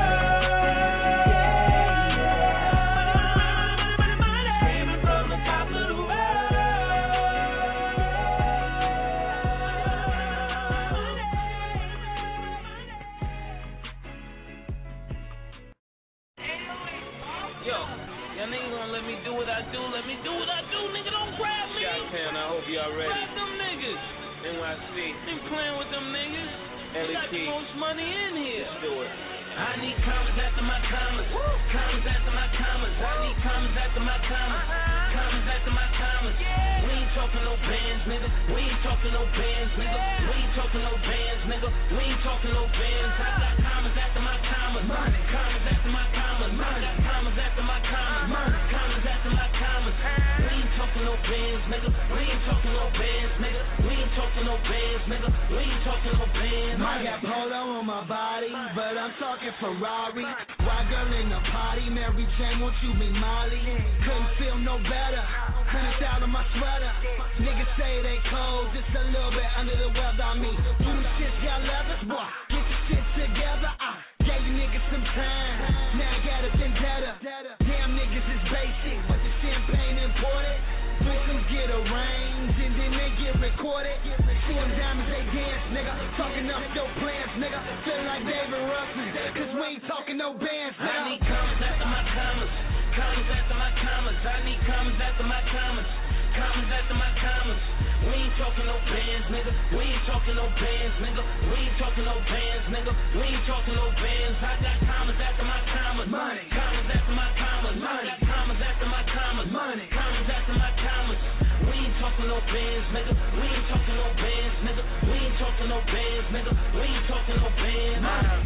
Y'all ready? Grab them niggas. N Y C. Been playing with them niggas. L E T. We got the most money in here. Let's do it. I need commas after my commas. Woo. Commas after my commas. Woo. I need commas after my commas. Uh-huh. Commas after my commas. Yeah. We ain't talking no bands, nigga. We ain't talking no bands, nigga. Yeah. We ain't talking no bands, nigga. We ain't talking no bands. I got commas after my commas. Money. Commas after my commas. Money. I got commas after my commas. Money. Commas after my commas. We ain't talking no bands, nigga. We ain't talking no bands, nigga. We ain't talking no bands, nigga. We ain't talking no bands. I got polo on my body, but I'm talking Ferrari. White girl in the party, Mary Jane, won't you be Molly? Couldn't feel no better. Hundred out of my sweater. Niggas say they cold, just a little bit under the weather. I mean, do the shit got levers, boy. Get your shit together. I gave you niggas some time. Now I got a vendetta. Damn niggas is basic, but the champagne imported. Victims get arranged and then they get recorded. See them diamonds, they dance, nigga. Talking up your plans, nigga. Feel like David Ruffin, cause we ain't talking no bands, nigga. I need commas after my commas. Commas after my commas. I need commas after my commas. Commas after my commas. We ain't talking no bands, nigga. We ain't talking no bands, nigga. We ain't talking no bands, nigga. We ain't talking no bands. I got commas after my commas. Money. Commas after my commas. Money. I got commas after my commas. Money. Commas after my commas. We ain't talking no bands, nigga. We ain't talking no bands, nigga. We ain't talking no bands, nigga. We ain't talking no bands.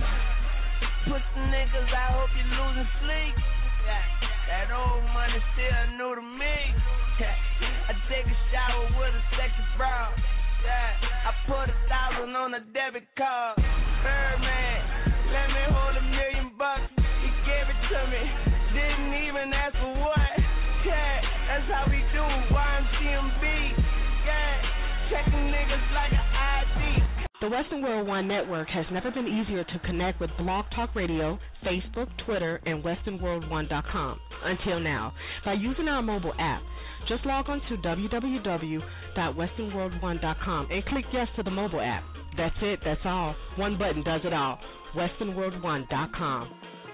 Pussy niggas, I hope you losing sleep. Yeah. That old money still new to me. Yeah. I take a shower with a sexy bra. Yeah. I put a thousand on a debit card. Birdman, let me hold a million bucks. He gave it to me. Didn't even ask for what. Yeah. That's how we do Y M C M B. Yeah. Checking niggas like an I D. The Western World One Network has never been easier to connect with Blog Talk Radio, Facebook, Twitter, and western world one dot com until now by using our mobile app. Just log on to w w w dot western world one dot com and click yes to the mobile app. That's it, that's all. One button does it all. western world one dot com.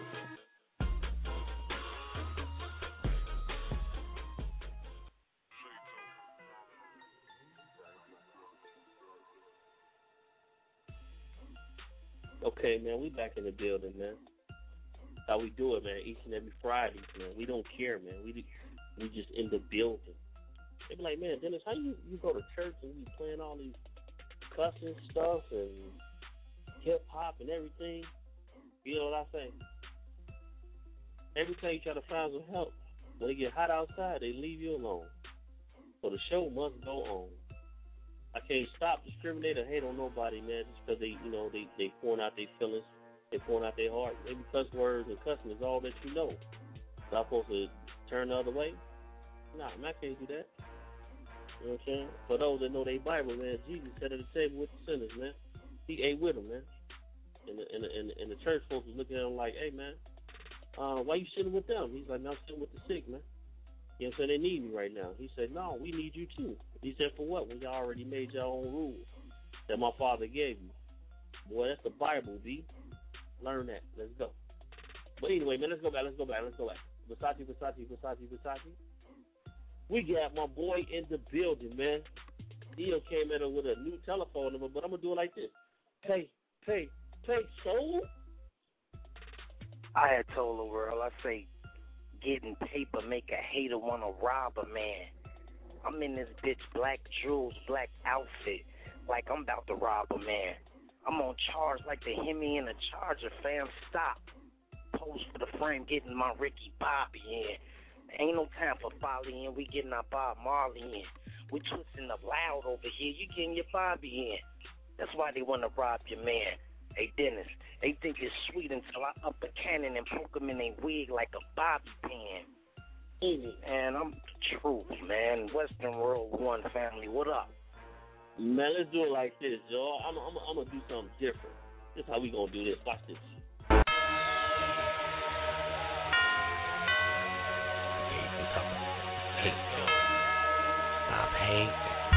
Okay, man, we back in the building, man. How we do it, man, each and every Friday, man. We don't care, man. We we just in the building. They be like, man, Dennis, how you, you go to church and you playing all these cussing stuff and hip-hop and everything? You know what I say? Every time you try to find some help, when it get hot outside, they leave you alone. So the show must go on. I can't stop, discriminate, or hate on nobody, man, just because they, you know, they, they pouring out their feelings, they pouring out their heart. Maybe cuss words and cussing is all that you know. So I'm supposed to turn the other way? Nah, man, I can't do that. You know what I'm saying? For those that know their Bible, man, Jesus sat at the table with the sinners, man. He ate with them, man. And the, and the, and the, and the church folks was looking at him like, hey, man, uh, why you sitting with them? He's like, no, I'm sitting with the sick, man. You know what I'm saying? They need me right now. He said, no, we need you too. He said, for what? When y'all already made your own rules that my father gave you. Boy, that's the Bible, B. Learn that. Let's go. But anyway, man, let's go back, let's go back, let's go back. Versace, Versace, Versace, Versace. We got my boy in the building, man. He came in with a new telephone number, but I'm going to do it like this. Pay, pay, pay, soul. I had told the world, I say, getting paper make a hater want to rob a man. I'm in this bitch black jewels, black outfit, like I'm about to rob a man. I'm on charge like the Hemi in a Charger, fam, stop. Pose for the frame, getting my Ricky Bobby in. Ain't no time for folly in, we getting our Bob Marley in. We twisting up loud over here, you getting your Bobby in. That's why they want to rob your man. Hey, Dennis, they think it's sweet until I up a cannon and poke them in their wig like a bobby pin. Mm-hmm. And I'm the truth, man. Western World One family, what up? Man, let's do it like this, y'all. I'm, I'm, I'm gonna do something different. This is how we gonna do this. Watch this. Stop hating.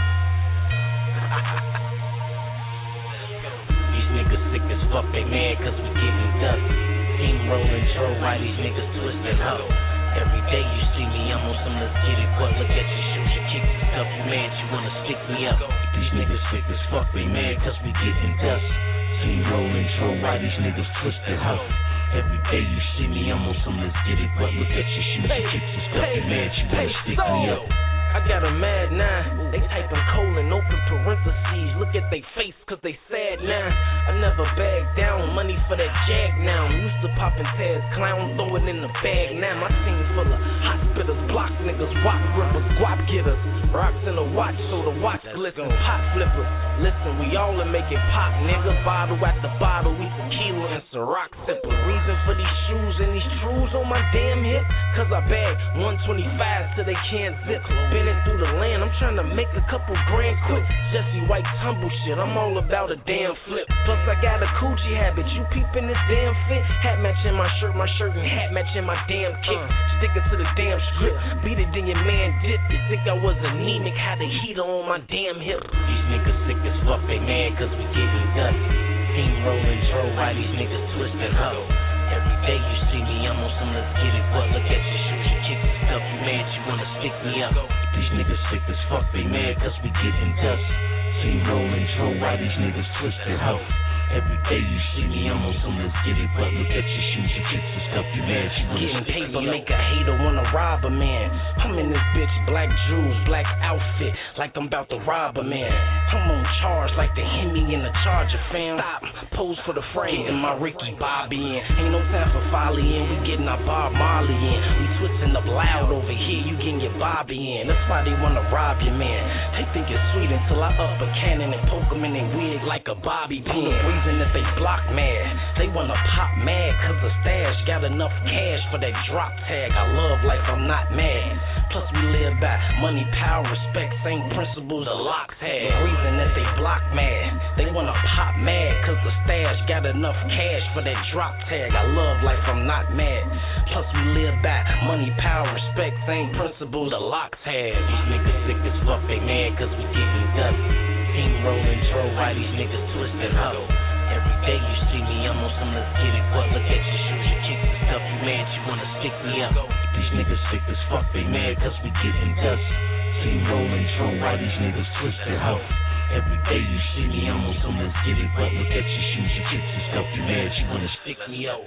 These niggas sick as fuck, they mad cause we getting dust. Team rolling, troll, why these niggas twisting up. Every day you see me, I'm on some let's get it, but look at your shoes, your kicks and stuff, you mad, you wanna stick me up. These niggas sick as fuck, they mad cause we getting dust. Team rolling, troll, why these niggas twisting up. Every day you see me, I'm on some let's get it, but look at your shoes, your kicks and stuff, you mad, you wanna stick me up. I got a mad nine, they typing colon, open parentheses, look at they face cause they sad now. I never bag down, money for that jag now. Used to poppin' tags, clown, throw it in the bag now. My team full of hospitals, block niggas, wop rippers, guap getters. Rocks in the watch so the watch glisten, pot flippers. Listen, we all are making pop, nigga. Bottle after bottle, we tequila and Ciroc sipper. Reason for these shoes and these trues on my damn hip, cause I bag one twenty-five till they can't zip. Bending through the land, I'm trying to make a couple grand quick. Jesse White tumble shit, I'm all about a damn flip. Plus I got a coochie habit, you peeping this damn fit. Hat matching my shirt, my shirt and hat matching my damn kick. Sticking to the damn script, beat it then your man dip. You think I was anemic, had a heater on my damn hip. These niggas sick as fuck, they mad cause we getting dust. Team rolling, troll, why these niggas twisting up. Every day you see me, I'm on some let's get it, but look at your shoes, your kicks and stuff, you mad, you wanna stick me up. These niggas sick as fuck, they mad cause we getting dust. Team rolling, troll, why these niggas twisting up. Every day you see me, I'm on some let's get it, but look at your shoes, your kicks and stuff, you mad, you wanna Getting stick paper me up. make a hater wanna rob a man. I'm in this bitch, black jewels, black outfit, like I'm about to rob a man. I'm on charge like the Hemi in the Charger, fam. Stop, pose for the frame, and my Ricky Bobby in. Ain't no time for folly in, we getting our Bob Marley in. We switching up loud over here, you getting your Bobby in. That's why they wanna rob your man. They think it's sweet until I up a cannon and poke them in their wig like a bobby pin. Reason that they block mad, they wanna pop mad cause the stash got enough cash for that drop tag. I love life, I'm not mad. Plus we live by money, power, respect, same principles the locks had. Reason that they block mad, they wanna pop mad cause the stash got enough cash for that drop tag. I love life, I'm not mad. Plus we live by money, power, respect, same principles the locks had. These niggas sick as fuck, they mad cause we getting dust. Team rolling, troll, why these niggas twisting up. Every day you see me, I'm on some let's get it, but look at your shoes, your kicks and stuff, you mad, you wanna stick me up. These niggas sick as fuck, they mad cause we getting dust. Team rolling, troll, why these niggas twisting up. Every day you see me, I'm on some let's get it, but look at your shoes, your kicks and stuff, you mad, you wanna stick me up.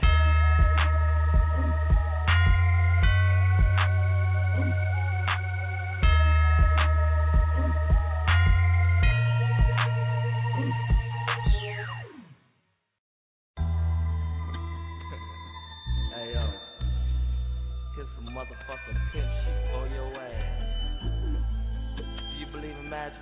Motherfucking pimp shit for your ass. Do you believe in magic?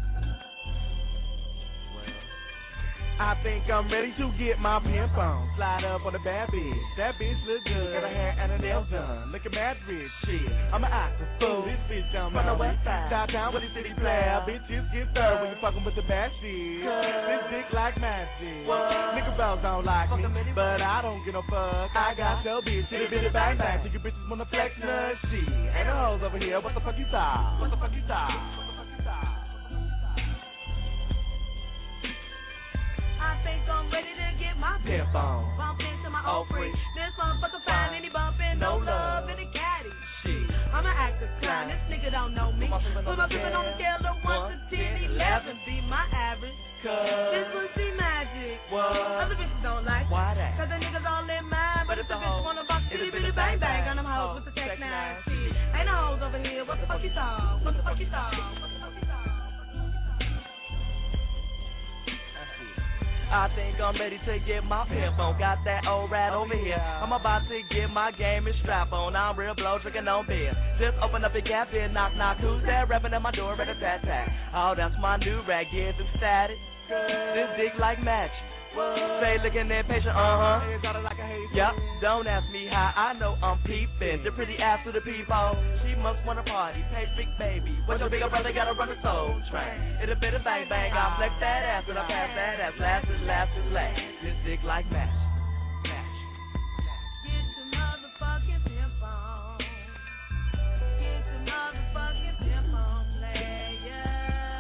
Well, I think I'm ready to get my pimp on. Slide up on the bad bitch. That bitch look good. Got her hair and her nails done. Looking mad rich, shit. I'm an actor, fool. This bitch down from the west side. Downtown with the city player. Bitches get stirred when you fucking with the bad shit. This dick like magic. Nigga bros don't like me, but I don't give no fuck. I got your bitch, itty bitty bang bang. So you bitches wanna flex nut shit. Ain't no hoes over here. What the fuck you thought? What the fuck you thought? I think I'm ready to get my pimp on. Bump into my old freak. This motherfucker fine, and he bumping, no love, and he caddy. Shit. I'm an actor's clown, this nigga don't know me. Put my pimpin' on the scale of one to ten, eleven be my average. Cause this pussy magic. What? Other bitches don't like it. Why that? Cause the niggas all in mine, but if the bitch wanna box, itty bitty bang bang on them hoes with the tech nine shit. Ain't no hoes over here, what the fuck you saw? What the fuck you saw? What the fuck you saw? I think I'm ready to get my pimp on. Got that old rat over here. I'm about to get my game and strap on. I'm real blow, drinking on beer. Just open up the gap here, knock knock. Who's there? Rapping at my door, ready to tat tat. Oh, that's my new rag, yeah, it's static. This dick like magic. Say looking at patient, uh-huh. Yup, don't ask me how I know I'm peeping. The pretty ass with the people. She must wanna party, pay big baby. But your bigger brother gotta run the soul train. It'll be the bang bang, I'll flex that ass when I pass that ass. Last and last and last. This dick like match. Match. Get the motherfucking pimp on. Get the motherfucking pimp on, player.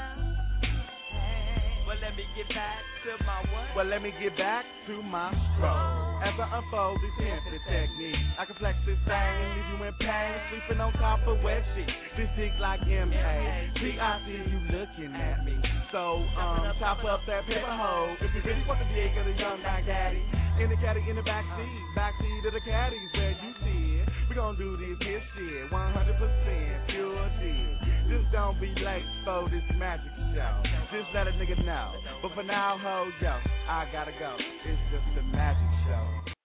Hey. Well, let me get back to my what? Well, let me get back to my stroll. As I unfold this pimpin' technique, I can flex this thing and leave you in pain, sleeping on top of wet shit. This dick like M A P I see you looking at me. So, um, top up that paper hole. If you really want the dick of the young guy caddy, in the caddy in the backseat, backseat of the caddies where you see it. We gon' do this here shit, one hundred percent pure deal. Just don't be late for this magic show. Just let a nigga know. But for now, ho, yo, I gotta go. It's just a magic show.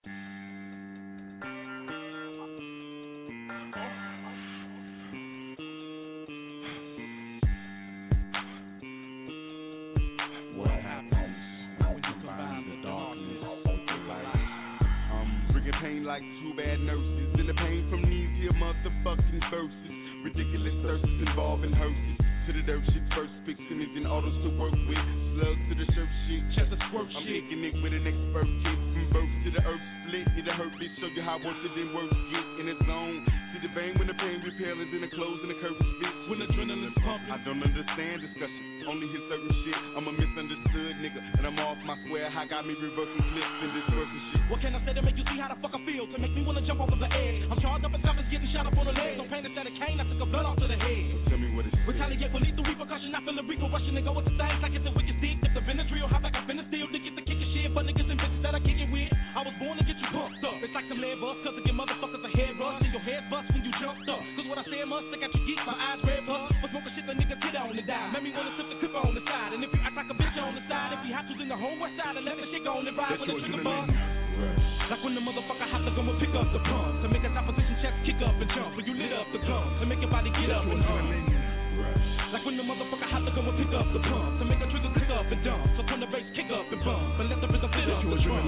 What happens when you combine the darkness with the light? I'm bringing pain like two bad nurses, and the pain from these here motherfucking verses. Ridiculous thirsts involving hearses. To the dirt shit first, fixing it in autos to work with. Slugs to the shirt shit, chest of squirt shit. I'm making it with an expert kid. From birth to the earth split, it'll hurt bitch. Show you how worth it and worth get in its zone. See the vein when the pain repellers in the clothes and the curtains bitch. When adrenaline's pumping, I don't understand discussion. Only hear certain shit. I'm a misunderstood nigga, and I'm off my square. How got me reversing flips and dispersing shit. What can I say to make you see how the fuck I feel? To make me wanna jump off of the edge. I'm charged up and tough as getting shot up on the legs. Don't pain instead of cane, I took a blood off to the head. So tell me what it's. Retaliate with lethal repercussion. I feel the reaper rushing and go with the things like it's a wicked stick. If the Benadryl, how back I finna steal to get the kicking shit. But niggas and bitches that I kick it with. I was born to get you pumped up. It's like some lead bust, cause it get motherfuckers a head rush. And your head bust when you jumped up. Cause what I said must stick at your geek, my eyes red plus. But smoking shit the nigga get on and die. Made me wanna slip the clip on the side. And if you act like a bitch on the side, if you have to in the whole west side, and let the shit go on and ride with the trigger bump. Like when the motherfucker have to go and pick up the pump to make that opposition chest kick up and jump. When you lit up the gun to make your body get up and hum. Like when the motherfucker have to go and pick up the pump to make a trigger click up and dump. So when the bass kick up and bump and let the rhythm fit up the drum.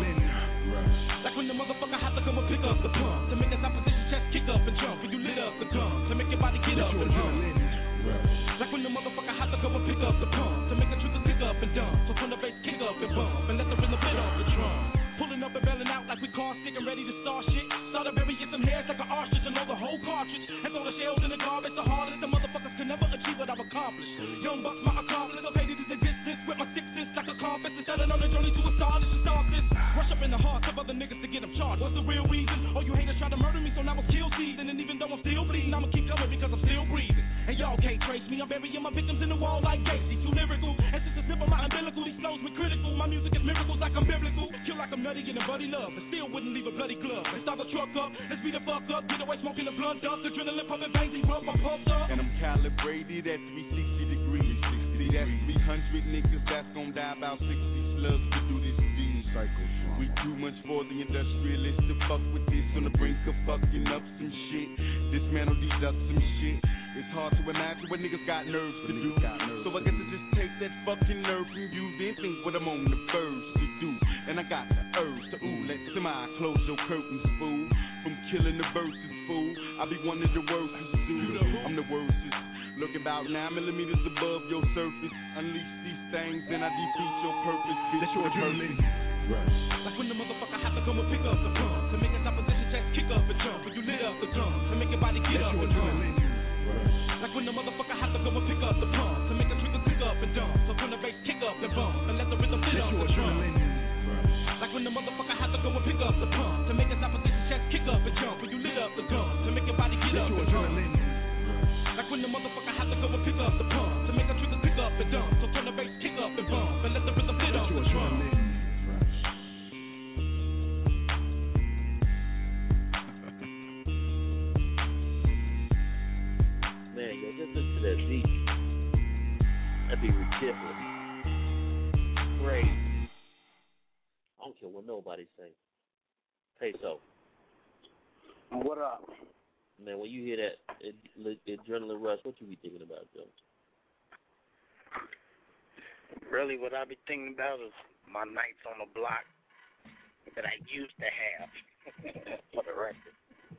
Like when the motherfucker have to go and pick up the pump to make that opposition chest kick up and jump. When you lit up the gun to make your body get up and hum. Like when the motherfucker have to go and pick up the pump to make a trigger click up and dump. So when the bass kick up and bump and let the rhythm fit up the drum. Pulling up and bailing out like we car sick and ready to start shit. Started burying some hairs like an ostrich and know the whole cartridge. And throw the shells in the garbage. The hardest the motherfuckers can never achieve what I've accomplished. Young bucks, my accomplice. Okay, this is existence with my sixes like a compass. And started on the journey to a starless and starfish. Rush up in the hearts of other niggas to get them charged. What's the real reason? Oh, you haters try to murder me, so now it's kill season. And even though I'm still bleeding, I'ma keep going because I'm still breathing. And y'all can't trace me. I'm burying my victims in the wall like Gacy. Too lyrical. And since it's nipple my umbilical, these flows me critical. My music is miracles like I'm biblical. Kill like I'm nutty and a buddy love. But still wouldn't leave a bloody glove. And start the truck up. Let's beat the fuck up. Get away smoking the blunt up. The adrenaline pumping veins. Erupt my pumps up. And I'm calibrated at three sixty degrees. See, that's three hundred niggas that's gon' die about sixty slugs to do this deed. We too much for the industrialists to fuck with this. On the brink of fucking up some shit. Dismantle, deduct some shit. It's hard to imagine what niggas got nerves to do. So I guess I just take that fucking nerve from you, then think what I'm on the verge to do. And I got the urge to ooh, let somebody close your curtains, fool. From killing the verses, fool. I be one of the worstest, dude. I'm the worstest. Look about nine millimeters above your surface. Unleash these things and I defeat your purpose. Bitch, your adrenaline. Like when the motherfucker have to come and pick up the pump to make his opposition chest kick up and jump. When you lit up the gun to make your body get up and hum. Like when the motherfucker have to go and pick up the pump to make a trigger click up and dump. So when the bass kick up and bump and let the rhythm fit up the drum. Like when the motherfucker have to go and pick up the pump to make his opposition chest kick up and jump. When you lit up the gun to make your body get up and drum. Like when the motherfucker have to go and pick up the pump to make a trigger click up and dump. So when the bass kick up and bump and let the rhythm fit up the drum. Man, yo, just listen to that beat. That'd be ridiculous. Great. I don't care what nobody say. Peso. What up? Man, when you hear that ad- adrenaline rush, what you be thinking about, Joe? Really, what I be thinking about is my nights on the block that I used to have. For the record.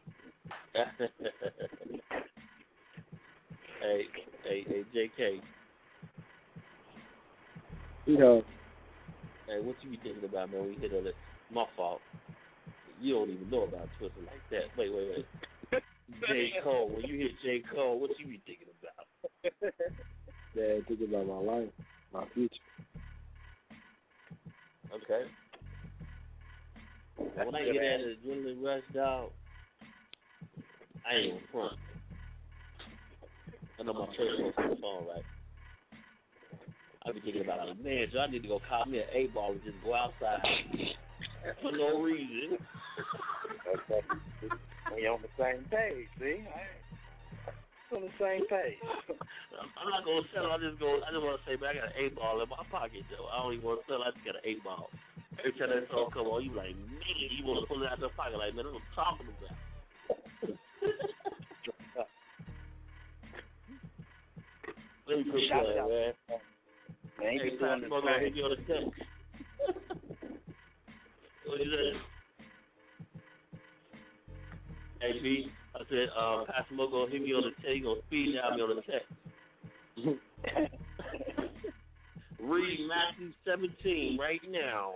hey, hey, hey, J K. You know. Hey, what you be thinking about, man? When you hit on it, my fault. You don't even know about Twister like that. Wait, wait, wait. J. Cole, when you hit J. Cole, what you be thinking about? Yeah, thinking about my life, my future. Okay. When I get that adrenaline rush, dog, I ain't gonna front. I know my church goes on the phone, right? I be thinking about, like, man, so I need to go call me an eight ball and just go outside for no reason. We on the same page, see? On the same page. I'm not gonna sell. I just go. I just want to say, man, I got an eight ball in my pocket, though. I don't even want to sell. I just got an eight ball. Every time that song come on, you like, man, you want to pull it out your pocket, like, man, that's what I'm talking about. Let me put that, man. Man, hey, Pastor Mo gonna hit me on the text. What is that? Hey, B, I said, um, Pastor Mo gonna hit me on the text. He gonna speed down me on the text. Read Matthew seventeen right now.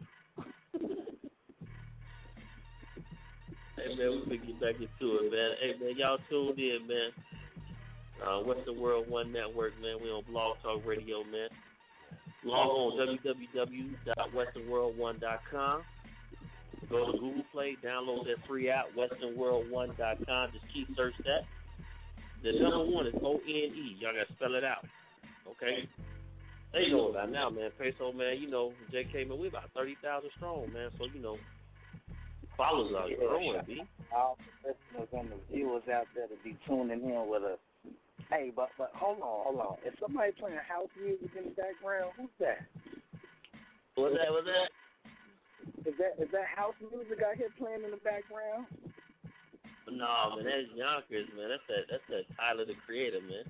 Hey, man, we can get back into it, man. Hey, man, y'all tuned in, man. Uh, Western World One Network, man. We on Blog Talk Radio, man. Log on w w w dot western world one dot com. Go to Google Play, download that free app, western world one dot com. Just keep search that. The number one is O N E. Y'all got to spell it out. Okay? They know about it now, man. Peso, man, you know, J K, man, we about thirty thousand strong, man. So, you know, followers are growing, B. All the listeners and the viewers out there to be tuning in with us. Hey, but but hold on, hold on. Is somebody playing house music in the background? Who's that? What's that? What's that? Is that is that house music out here playing in the background? No, man, that's Yonkers, man. That's that. That's that Tyler the Creator, man.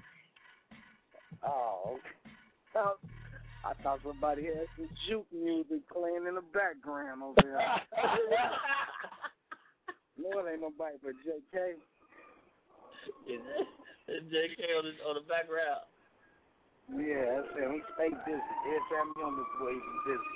Oh, okay. Uh, I thought somebody had some juke music playing in the background over there. No, it ain't nobody but J K. Is it? J K on the, on the background. Yeah, that's him. He stay busy. Every time he on this way, he's busy.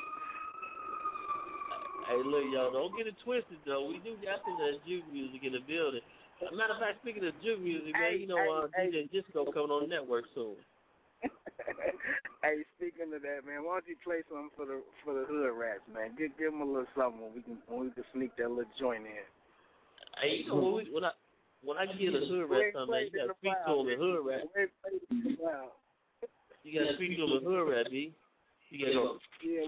Hey, look, y'all, don't get it twisted, though. We do got some of that juke music in the building. As a matter of fact, speaking of juke music, man, hey, you know, uh, hey, D J hey. Disco coming on the network soon. Hey, speaking of that, man, why don't you play something for the for the hood rats, man? Give give them a little something when we can when we can sneak that little joint in. Hey, you know when we when I. When I get a hood rat something, man, you gotta speak to him in hood rat. You gotta speak to him in hood rat, B. You gotta go. Yeah.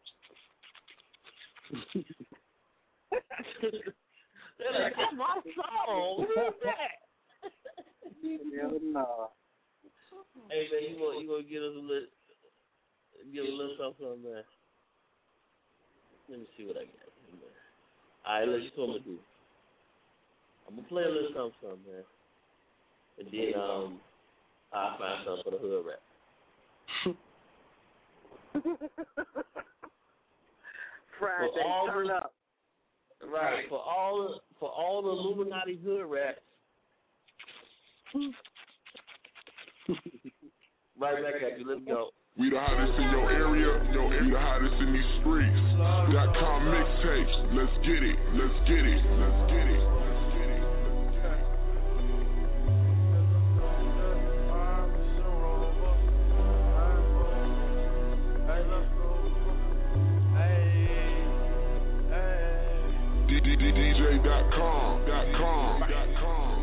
They're like, that's my song. Who's that? Hell no. Hey man, you gonna you gonna get us a little, get a little something, something, man. Let me see what I got. All right, let's see what I'm gonna do. I'm gonna play a little something, something, man, and then um, I'll find something for the hood rap. Friday, turn the, up. Right for all for all the Illuminati hood rats. Right back at you. Let's go. We the hottest in your area, your area. We the hottest in these streets. Dot com mixtapes. Let's get it. Let's get it. Let's get it. D J dot com, dot com, dot com.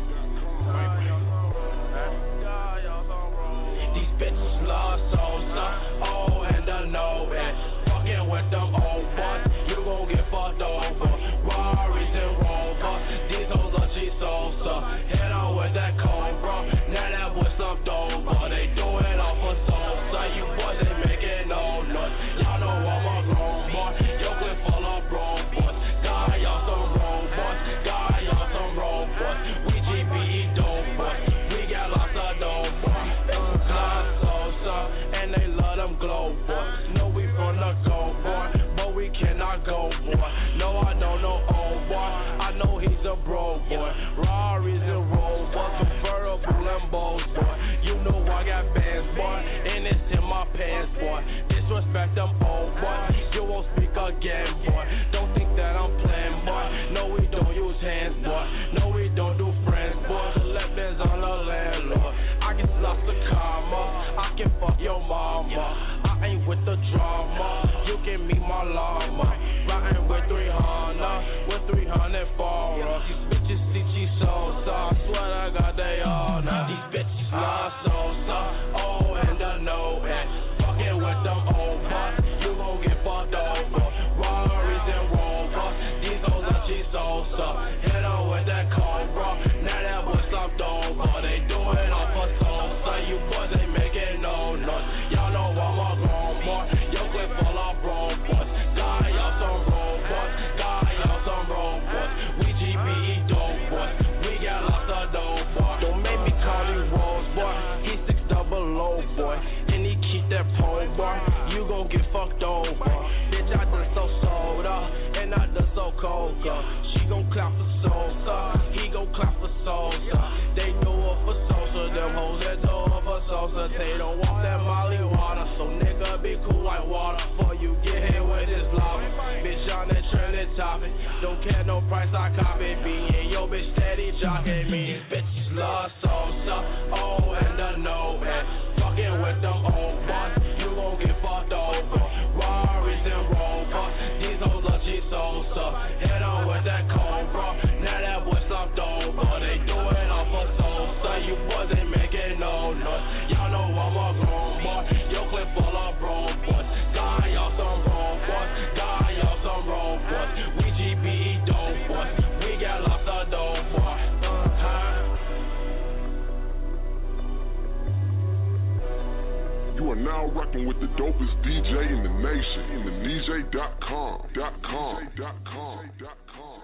These bitches lost souls, oh, and I know it. Fucking with them old boys, you gon' get fucked over. Rari's and Rover, these hoes are cheap salsa. Hit on with that Cobra, now that was some dover. They do it off for salsa, you boys ain't making no noise. Y'all know I'm a grown boy, your clip full of broke boys. God, y'all some robots, God, y'all some robots. We G B E dope boys, we got lots of dope boys. It's a salsa, and they love them glow boys. Know we from the cold boy. won't speak again, boy. Don't think that I'm playing, boy. No, we don't use hands, boy. No, we don't do friends, boy. The left hands on the landlord. I can lost the karma. I can fuck your mama. I ain't with the drama. You can meet my llama. Riding with three hundred, with three hundred for us. These bitches see she so I swear I got they all now. These bitches love so oh and the no and fucking with them over. You gon' get fucked over. Rarries and Rovers. These hoes are cheese salsa. Hit her with that cobra. Now that was slumped over. They do it off for salsa. You boys ain't making no noise. Y'all know I'm a grown boy. Your clip full of grown boys. Guy y'all some robots. Guy y'all some robots. We G B E dope boys. We got lots of dope boy. Don't make me call you Rose boy. He six double low boy. And he keep that pole boy. You gon' get fucked over. Bitch, I done so soda. And I done so coca. She gon' clap for Sosa. He gon' clap for Sosa. They do it for Sosa. Them hoes that do it for Sosa. They don't want that Molly water. So nigga be cool like water. Before you get hit with this lava. Bitch on that trending topic. Don't care no price I copy. Being yo bitch steady jocking me. Bitches love Sosa. Oh and the no and fucking with them old boys. You gon' get fucked over. Rarries and Rovers. These hoes are cheese Sosa. Hit on with that cobra. Now that boy slumped over. They do it off for Sosa. You boys ain't making no noise. Y'all know I'm a grown boy. Your clip full of grown boys. Guy y'all some grown boys. Guy y'all some grown boys. We G B E dope boys. We got lots of dope boys. You are now rocking with the dopest D J in the nation. In the D J dot com. Dot com. Dot com. Dot com.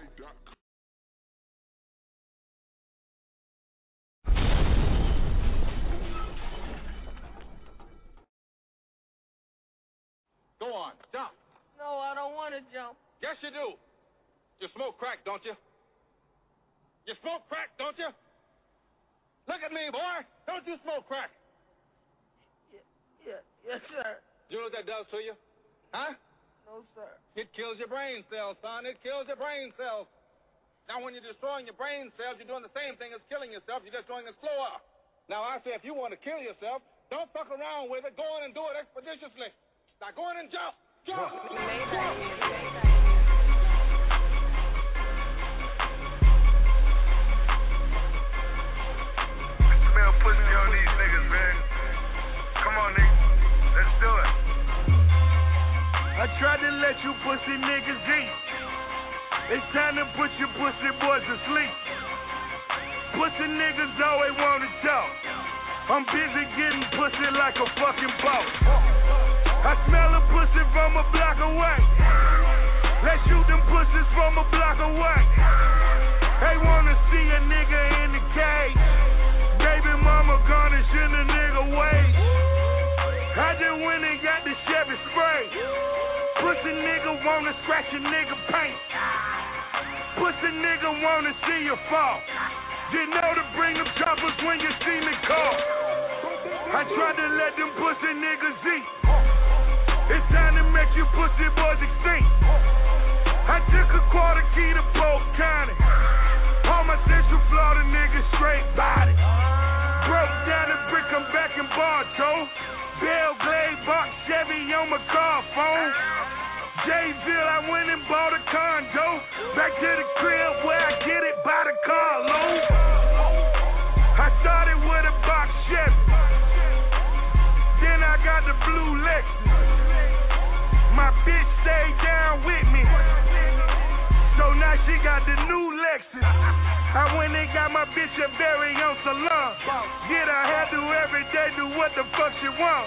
Go on, jump. No, I don't want to jump. Yes, you do. You smoke crack, don't you? You smoke crack, don't you? Look at me, boy. Don't you smoke crack? Yeah, yes, sir. You know what that does to you? Huh? No, sir. It kills your brain cells, son. It kills your brain cells. Now, when you're destroying your brain cells, you're doing the same thing as killing yourself. You're just doing it slower. Now, I say if you want to kill yourself, don't fuck around with it. Go in and do it expeditiously. Now, go in and jump. Jump. Jump. Smell pussy on these niggas, man. Come on, nigga. Let's do it. I tried to let you pussy niggas eat. It's time to put your pussy boys to sleep. Pussy niggas always wanna talk. I'm busy getting pussy like a fucking boss. I smell a pussy from a block away. Let's shoot them pussies from a block away. They wanna see a nigga in the cage. Baby mama garnishing a nigga wage. I just went and got the Chevy spray. Pussy nigga wanna scratch a nigga paint. Pussy nigga wanna see you fall. You know to bring them choppers when you see me call. I tried to let them pussy niggas eat. It's time to make you pussy boys extinct. I took a quarter key to Polk County. All my Central Florida niggas straight body. Broke down the brick, I'm back in Bartow. Bell Glade, Box Chevy on my car phone. Jayville, I went and bought a condo. Back to the crib where I get it by the carload. I started with a box Chevy. Then I got the blue Lexus. My bitch stayed down with me. So now she got the new Lexus. I went and got my bitch a very own salon. Get her hair do every day, do what the fuck she want.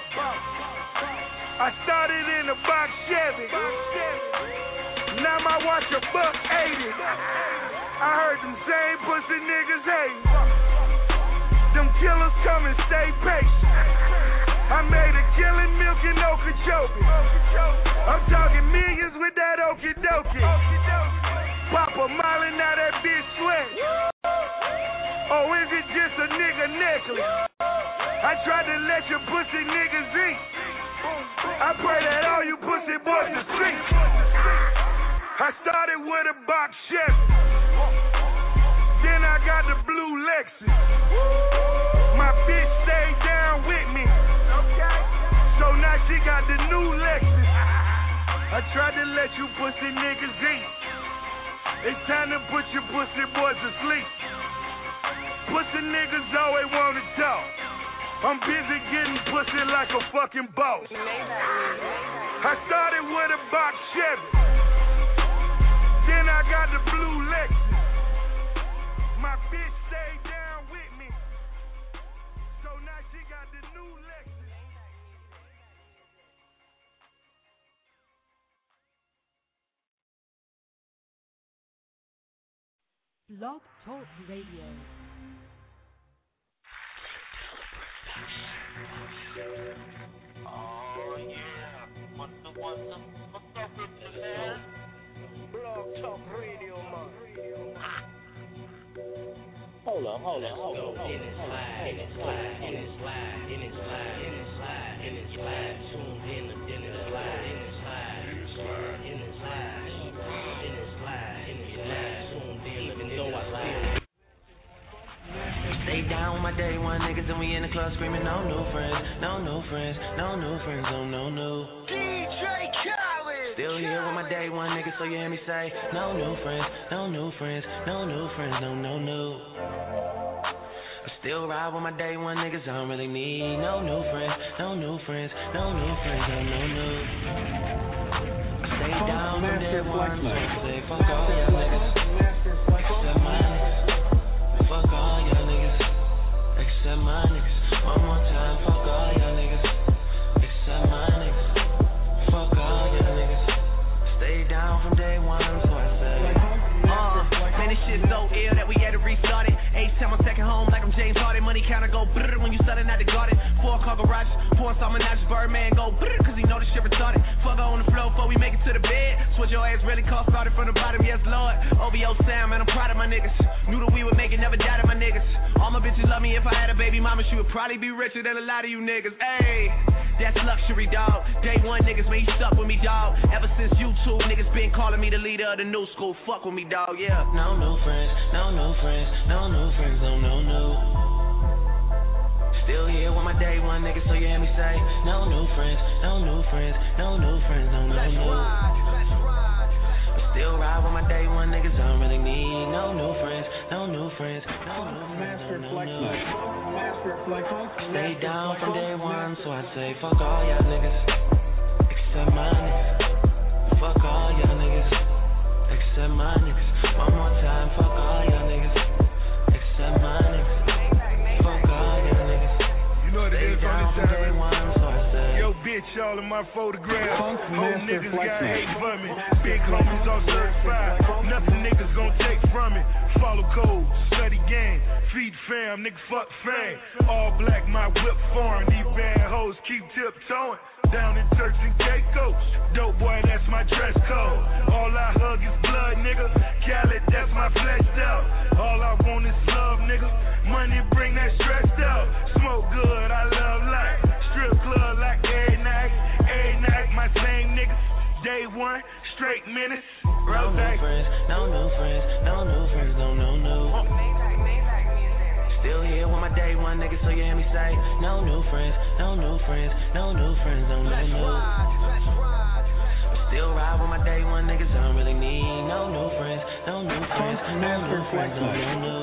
I started in a box Chevy. Now my watch a buck eighty. I heard them same pussy niggas hating. Them killers come and stay patient. I made a killing milking Okeechobee. I'm talking millions with that okie dokie. Pop a molly, now that bitch sweat. Or is it just a nigga necklace? I tried to let you pussy niggas eat. I pray that all you pussy boys are street. started with a box Chevy. Then I got the blue Lexus. My bitch stayed down with me. Okay. So now she got the new Lexus. I tried to let you pussy niggas eat. It's time to put your pussy boys to sleep. Pussy niggas always wanna talk. I'm busy getting pussy like a fucking boss. I started with a box Chevy. Then I got the blue Lexus. My bitch stayed down with me. So now she got the new Lexus. Blog Talk Radio. Oh yeah, what's the what's the what's up with you, man? Blog Talk Radio, man. Hold on, hold on, hold on. In it slide, in it slide, in it slide, in it slide, in it slide, in it slide, tuned in, in it slide, in it slide, in it slide, in it slide, in it slide, in it slide, tuned in, even though I slide. Stay down with my day one niggas and we in the club screaming no new friends, no new friends, no new friends, no no no. D J Khaled. Still here with my day one niggas, so you hear me say no new friends, no new friends, no new friends, no no no. I still ride with my day one niggas, I don't really need no new friends, no new friends, no new friends, no no no. I stay down from day one, so I say fuck all y'all niggas, except my niggas. Fuck all y'all niggas, except my niggas. One more time, fuck all y'all niggas, except my niggas. Fuck all y'all niggas. Stay down from day one, so I say. Uh, man, this shit so ill that we had to restart it. H time I'm second home like I'm James Harden. Money counter go brrr when you starting out the garden. Four car garages, four Salmonage, Birdman go brrr cause he know this shit retarded. Fuck her on the floor before we make it to the bed. Switch your ass really cost started from the bottom, yes Lord. O V O Sam, man, I'm proud of my niggas. Knew that we would make it, never doubted my niggas. All my bitches love me, if I had a baby mama, she would probably be richer than a lot of you niggas. Ayy, that's luxury, dog. Day one niggas, man, you stuck with me, dog. Ever since you two niggas been calling me the leader of the new school. Fuck with me, dog, yeah. No new friends, no new friends, no new friends, no, no, no. Still here with my day one niggas, so you hear me say no new friends, no new friends, no new friends, no, no, no. Still ride with my day one niggas, I don't really need no new friends, no new friends, no new friends, no, no, no. Stay down from day one, so I say fuck all y'all niggas, except my niggas. Fuck all y'all niggas, except my niggas. One more time, fuck all y'all niggas, except my niggas. Fuck all y'all niggas. You know what it is on this time? One, so I say. Yo, bitch, all in my photographs. Whole niggas got hate for me. Big homies all certified. Nothing niggas gon' take from it. Follow code, study game, feed fam, nigga fuck fame. All black, my whip foreign. These bad hoes keep tiptoeing. Down in Turks and Caicos. Dope boy, that's my dress code. All I hug is blood, nigga. Khaled, that's my fleshed out. All I want is love, nigga. Money bring that stressed out. Smoke good, I love life. Strip club like every night. Every night, my same niggas. Day one, straight minutes. No new friends, no new friends, no new friends, no, no, no. Still here with my day one niggas, so you hear me say no new friends, no new friends, no new friends, no, no, no. Still ride with my day one niggas, I don't really need no new friends, no new friends, no new friends, no, no, no.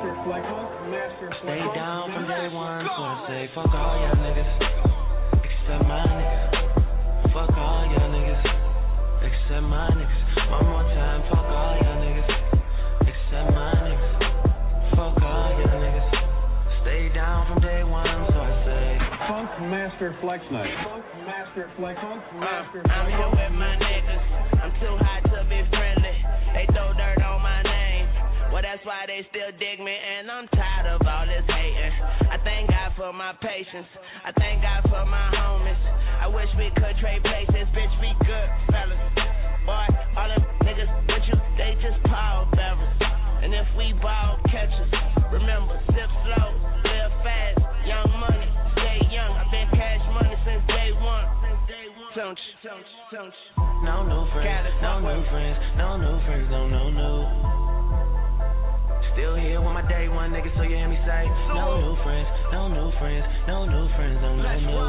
Stay down from day one, so I say fuck all y'all niggas, except my niggas. Fuck all y'all niggas, except my niggas. One more time, fuck all y'all niggas, except my niggas. Fuck all y'all niggas. Stay down from day one, so I say. Funk Master Flex Night. Funk Master Flex. Funk Master Flex. I'm here with my niggas. I'm too hot to be friendly. They throw dirt on my name. Well, that's why they still dig me, and I'm tired of all this hating. I thank God for my patience. I thank God for my homies. I wish we could trade places. Bitch, we good, fellas. Boy, all them niggas with you, they just power bearers. And if we ball catchers, remember, sip slow, live fast, young money, stay young. I've been cash money since day one. Don't you, don't you, don't you. no new friends, no new friends, no new friends, no, no, no. Still here with my day one niggas, so you hear me say, no new friends, no new friends, no new friends, no, no, no.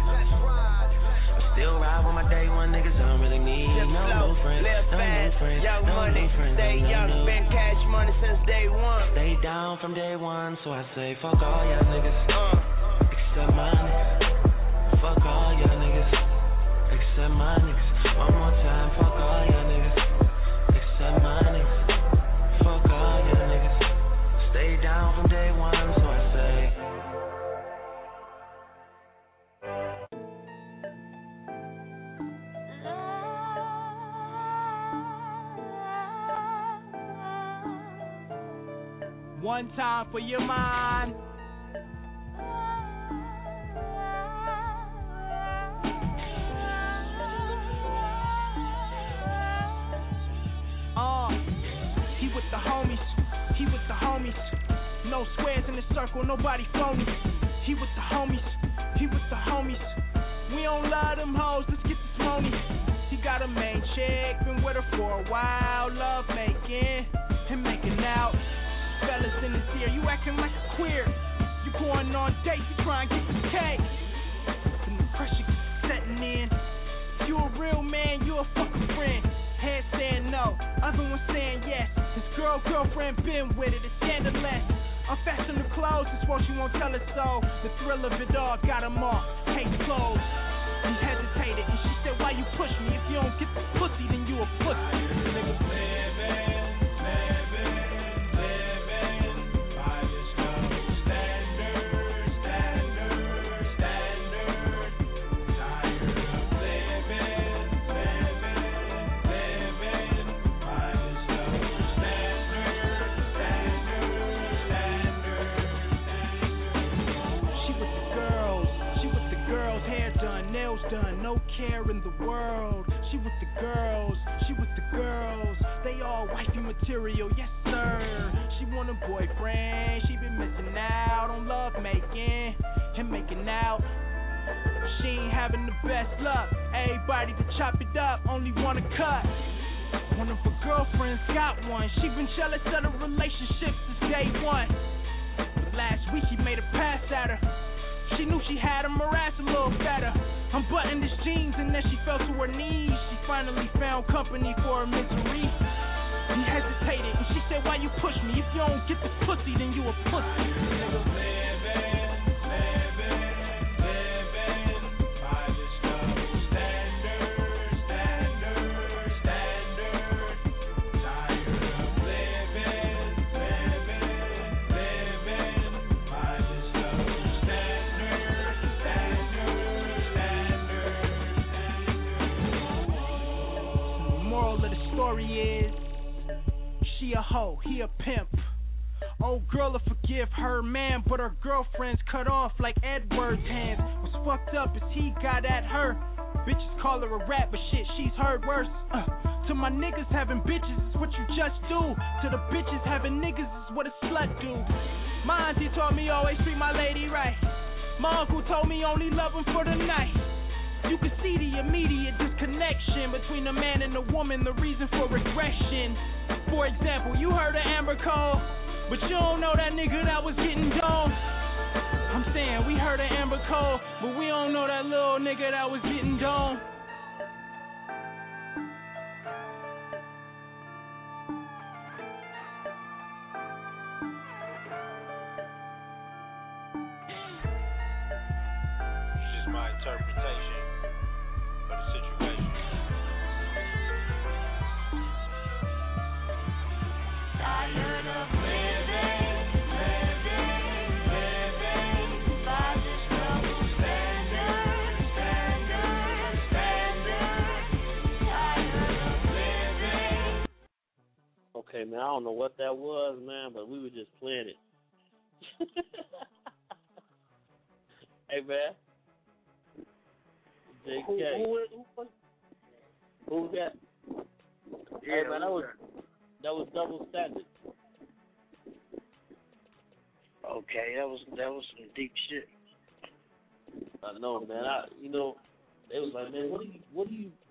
I still ride with my day one niggas, I don't really need no new friends, no new friends, no new friends, stay no, young, no, no. been cash money since day one. Stay down from day one, so I say, fuck all y'all niggas, uh. except my niggas. Fuck all y'all niggas, except my niggas. One more time, fuck all y'all niggas, except my niggas. Fuck all y'all niggas. Stay down from day one, so I say. One time for your mind. Uh, he with the homies, he with the homies. No squares in the circle, nobody phony. He with the homies, he with the homies. We don't love them hoes, let's get this money. He got a main chick, been with her for a while. Love making and making out. Fellas in this ear, you acting like a queer. You going on dates, you trying to get the cake. And the pressure setting in. You a real man, you a fucking friend. Head saying no, other one saying yes. His girl, girlfriend been with it, it's scandalous. Unfasten the clothes, it's what she won't tell us so. The thrill of it all got him off, case closed. He hesitated, and she said, why you push me? If you don't get the pussy, then you a pussy. Niggas living, living, living by this double standard, standard, standard. Tired of living, living, living by this double standard, standard, standard, standard. She with the girls, she with the girls, hair done, nails done, no care in the world. She with the girls, she with the girls, they all wifey material, yes sir. She want a boyfriend, she been missing out on love making and making out. She ain't having the best luck, everybody to chop it up, only wanna cut. One of her girlfriends got one, she been jealous of the relationship since day one. But last week he made a pass at her. She knew she had him harassed a little better. Unbuttoned his jeans and then she fell to her knees. She finally found company for her misery. He hesitated and she said, why you push me? If you don't get this pussy, then you a pussy. Nigga living, living, living by this double standard, standard, standard. Tired of living, living, living by this double standard, standard, standard, standard. The moral of the story is, she a hoe, he a pimp. Old girl will forgive her man, but her girlfriend's cut off like Edward's hands. What's fucked up is he got at her. Bitches call her a rat, but shit, she's heard worse. Uh, to my niggas, having bitches is what you just do. To the bitches, having niggas is what a slut do. My auntie told me always treat my lady right. My uncle told me only love him for the night. You can see the immediate disconnection between a man and a woman, the reason for regression. For example, you heard of Amber Cole, but you don't know that nigga that was getting domed. I'm saying we heard of Amber Cole, but we don't know that little nigga that was getting domed. It's just my interpretation of the situation. Tired of living, living, living by this double standard, standard, standard. Tired of living. Okay, man, I don't know what that was, man, but we were just playing it. Hey, man. J K. Who, who, who, who was that? Yeah, hey, man, that was, that was double standard. Okay, that was that was some deep shit. I know, man. I, you know, they was like, man, what do you, what do you,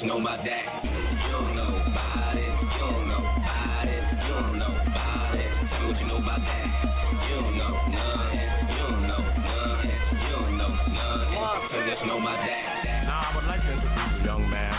you know about that? You don't know about it. You don't know about it. You don't know about it. Tell me what you know about that. You don't know nothing. You don't know nothing. You don't know nothing. Tell me what you know about that. Now I would like to introduce a young man.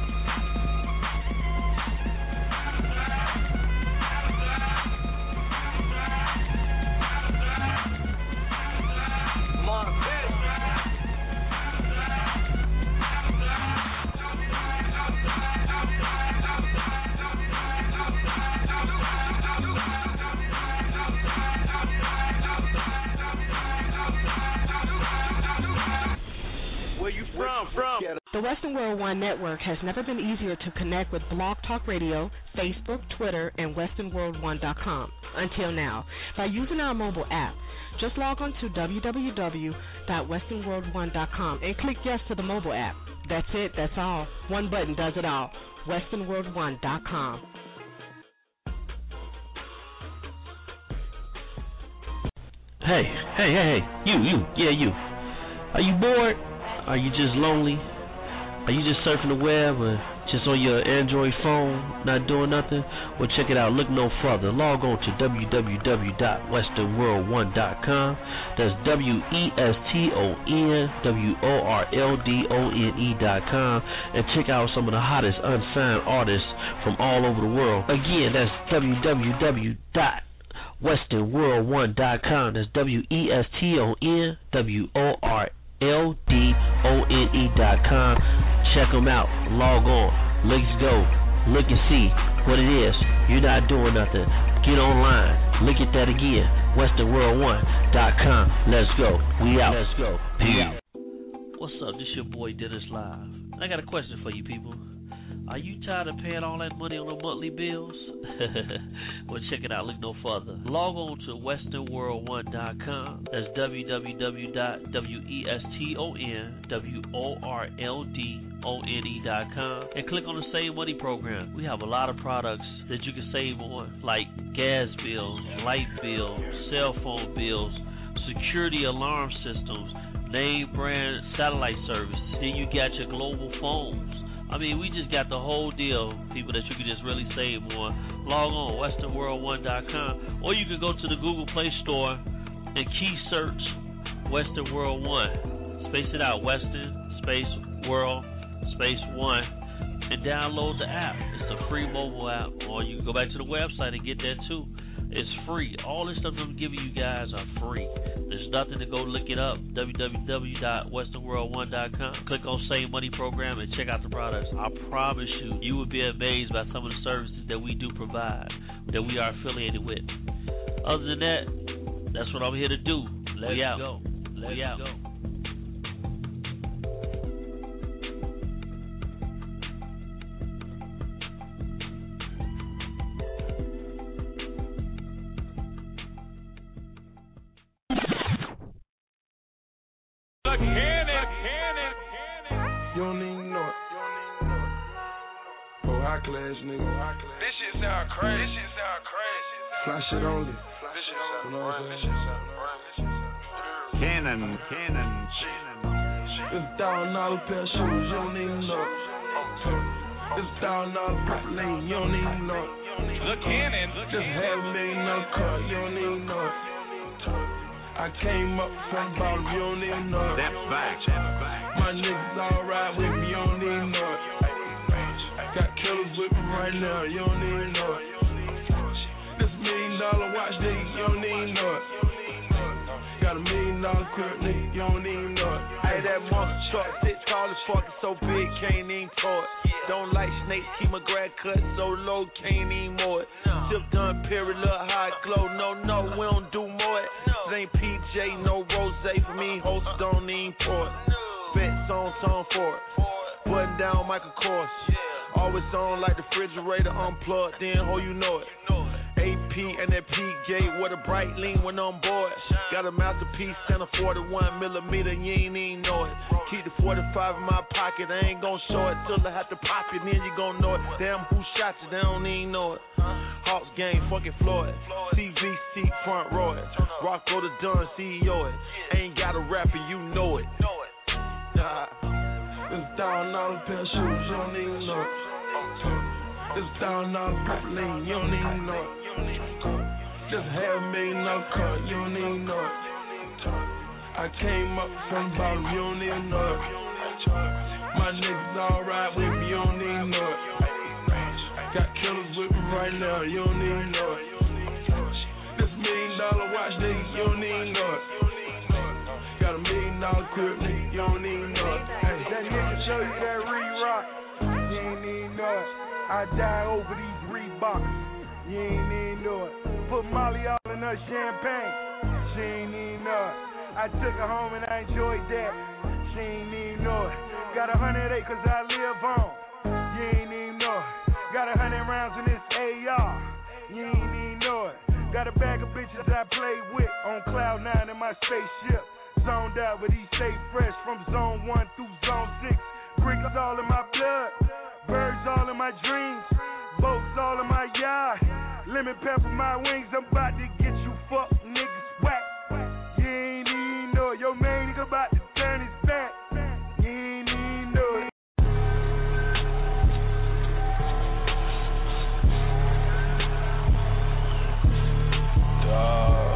From, from. The Western World One Network has never been easier to connect with Blog Talk Radio, Facebook, Twitter, and Western World One dot com until now by using our mobile app. Just log on to w w w dot western world one dot com and click yes to the mobile app. That's it, that's all. One button does it all. Western World One dot com. Hey, hey, hey, hey, you, you, yeah, you. Are you bored? Are you just lonely? Are you just surfing the web or just on your Android phone, not doing nothing? Well, check it out. Look no further. Log on to w w w dot western world one dot com. That's W E S T O N W O R L D O N E dot com. And check out some of the hottest unsigned artists from all over the world. Again, that's w w w dot western world one dot com. That's W E S T O N W O R L D O N E dot com. Check them out. Log on. Let's go. Look and see what it is. You're not doing nothing. Get online. Look at that again. western world one dot com. Let's go. We out. Let's go. Peace. What's up? This your boy Dennis Live. I got a question for you people. Are you tired of paying all that money on the monthly bills? Well, check it out. Look no further. Log on to western world one dot com. That's w w w dot western world dot com. And click on the Save Money program. We have a lot of products that you can save on, like gas bills, light bills, cell phone bills, security alarm systems, name brand satellite service. Then you got your global phones. I mean, we just got the whole deal, people, that you can just really save on. Log on, western world one dot com, or you can go to the Google Play Store and key search Western World One. Space it out, Western, space, World, space, One, and download the app. It's a free mobile app, or you can go back to the website and get that too. It's free. All this stuff I'm giving you guys are free. There's nothing to go look it up. w w w dot western world one dot com. Click on Save Money Program and check out the products. I promise you, you will be amazed by some of the services that we do provide, that we are affiliated with. Other than that, that's what I'm here to do. Let's we out. go. Let's we out. go. You don't even know it. Oh, high class nigga. This shit sound crazy. This shit sound crazy. Fly shit only. This shit sound You know what I'm This saying? shit sound Cannon, cannon. It's a thousand dollar pair of shoes, you don't even know it. It's a thousand dollar purple lane, you don't even know it. The cannon. Just half a million dollar car, you don't even know it. I came up from the bottom, you don't even know it. That's back. My niggas all ride with me, you don't even know it. Got killers with me right now, you don't even know it. This million dollar watch, nigga, you don't even know it. Got a million dollar crib, nigga, you don't even know it. Hey, that monster truck, six tall as fuck, it's so big, can't even tow it. Don't like snakes, keep my grad cut so low, can't even mow it. Sip done, period, look high glow. No, no, we don't do more it. It ain't P J, no rose for me, host don't even pour it. Fat song, song for it. Button down, Michael Kors. Always on like the refrigerator unplugged, then ho, you know it. A P and that P gate with a bright lean when on board. Got a masterpiece and a forty-one millimeter, you ain't even know it. Keep the forty-five in my pocket, I ain't gon' show it till I have to pop it, then you gon' know it. Damn, who shot you, they don't even know it. Hawks game, fucking Floyd. C V C front row it. Rocco the Dunn, C E O it. Ain't got a rapper, you know it. Nah. It's thousand dollar pair of shoes, you don't even know it. This a thousand dollar purple lean, you don't even know it. Just a half million dollar car, you don't even know it. I came up from the bottom, you don't even know it. My niggas all ride with me, you don't even know it. Got killers with me right now, you don't even know it. This million dollar watch, nigga, you don't even know it. Got a million dollar crib, nigga, you don't even know it. Hey, that nigga show you that re-rock, you ain't even know it. I die over these Reeboks, you ain't even know it. Put Molly all in her champagne, she ain't even know it. I took her home and I enjoyed that, she ain't even know it. Got a hundred acres I live on, you ain't even know it. Got a hundred rounds in this A R, you ain't even know it. Got a bag of bitches I play with on cloud nine in my spaceship. Zoned out, but he stay fresh from zone one through zone six. Bricks all in my blood, birds all in my dreams, boats all in my yard. Lemon pepper my wings, I'm about to get you fuck niggas whack. You ain't even know it. Your main nigga about to turn his back. You ain't even know it. Dog.